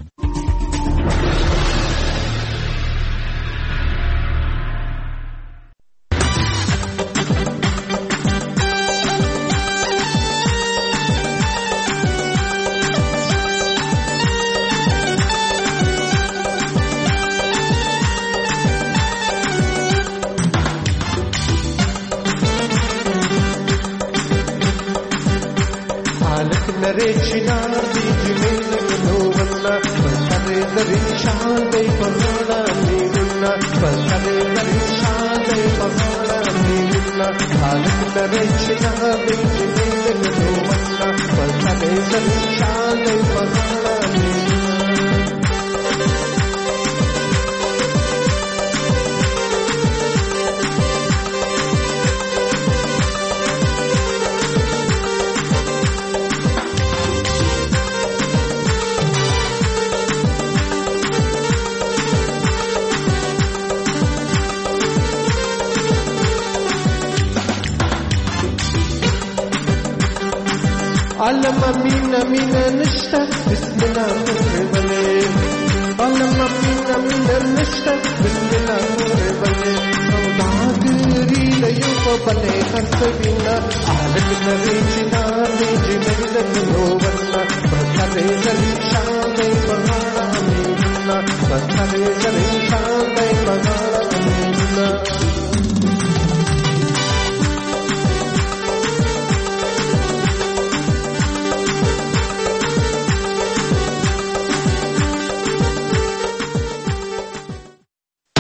عالم مينا مينا نشتا بسم الله مربلي عالم مينا مينا نشتا بسم الله مربلي سوداگری ليوب بنے خرسبينا عالم نريجنا نيجي ميدن نوبنا بكري زليشا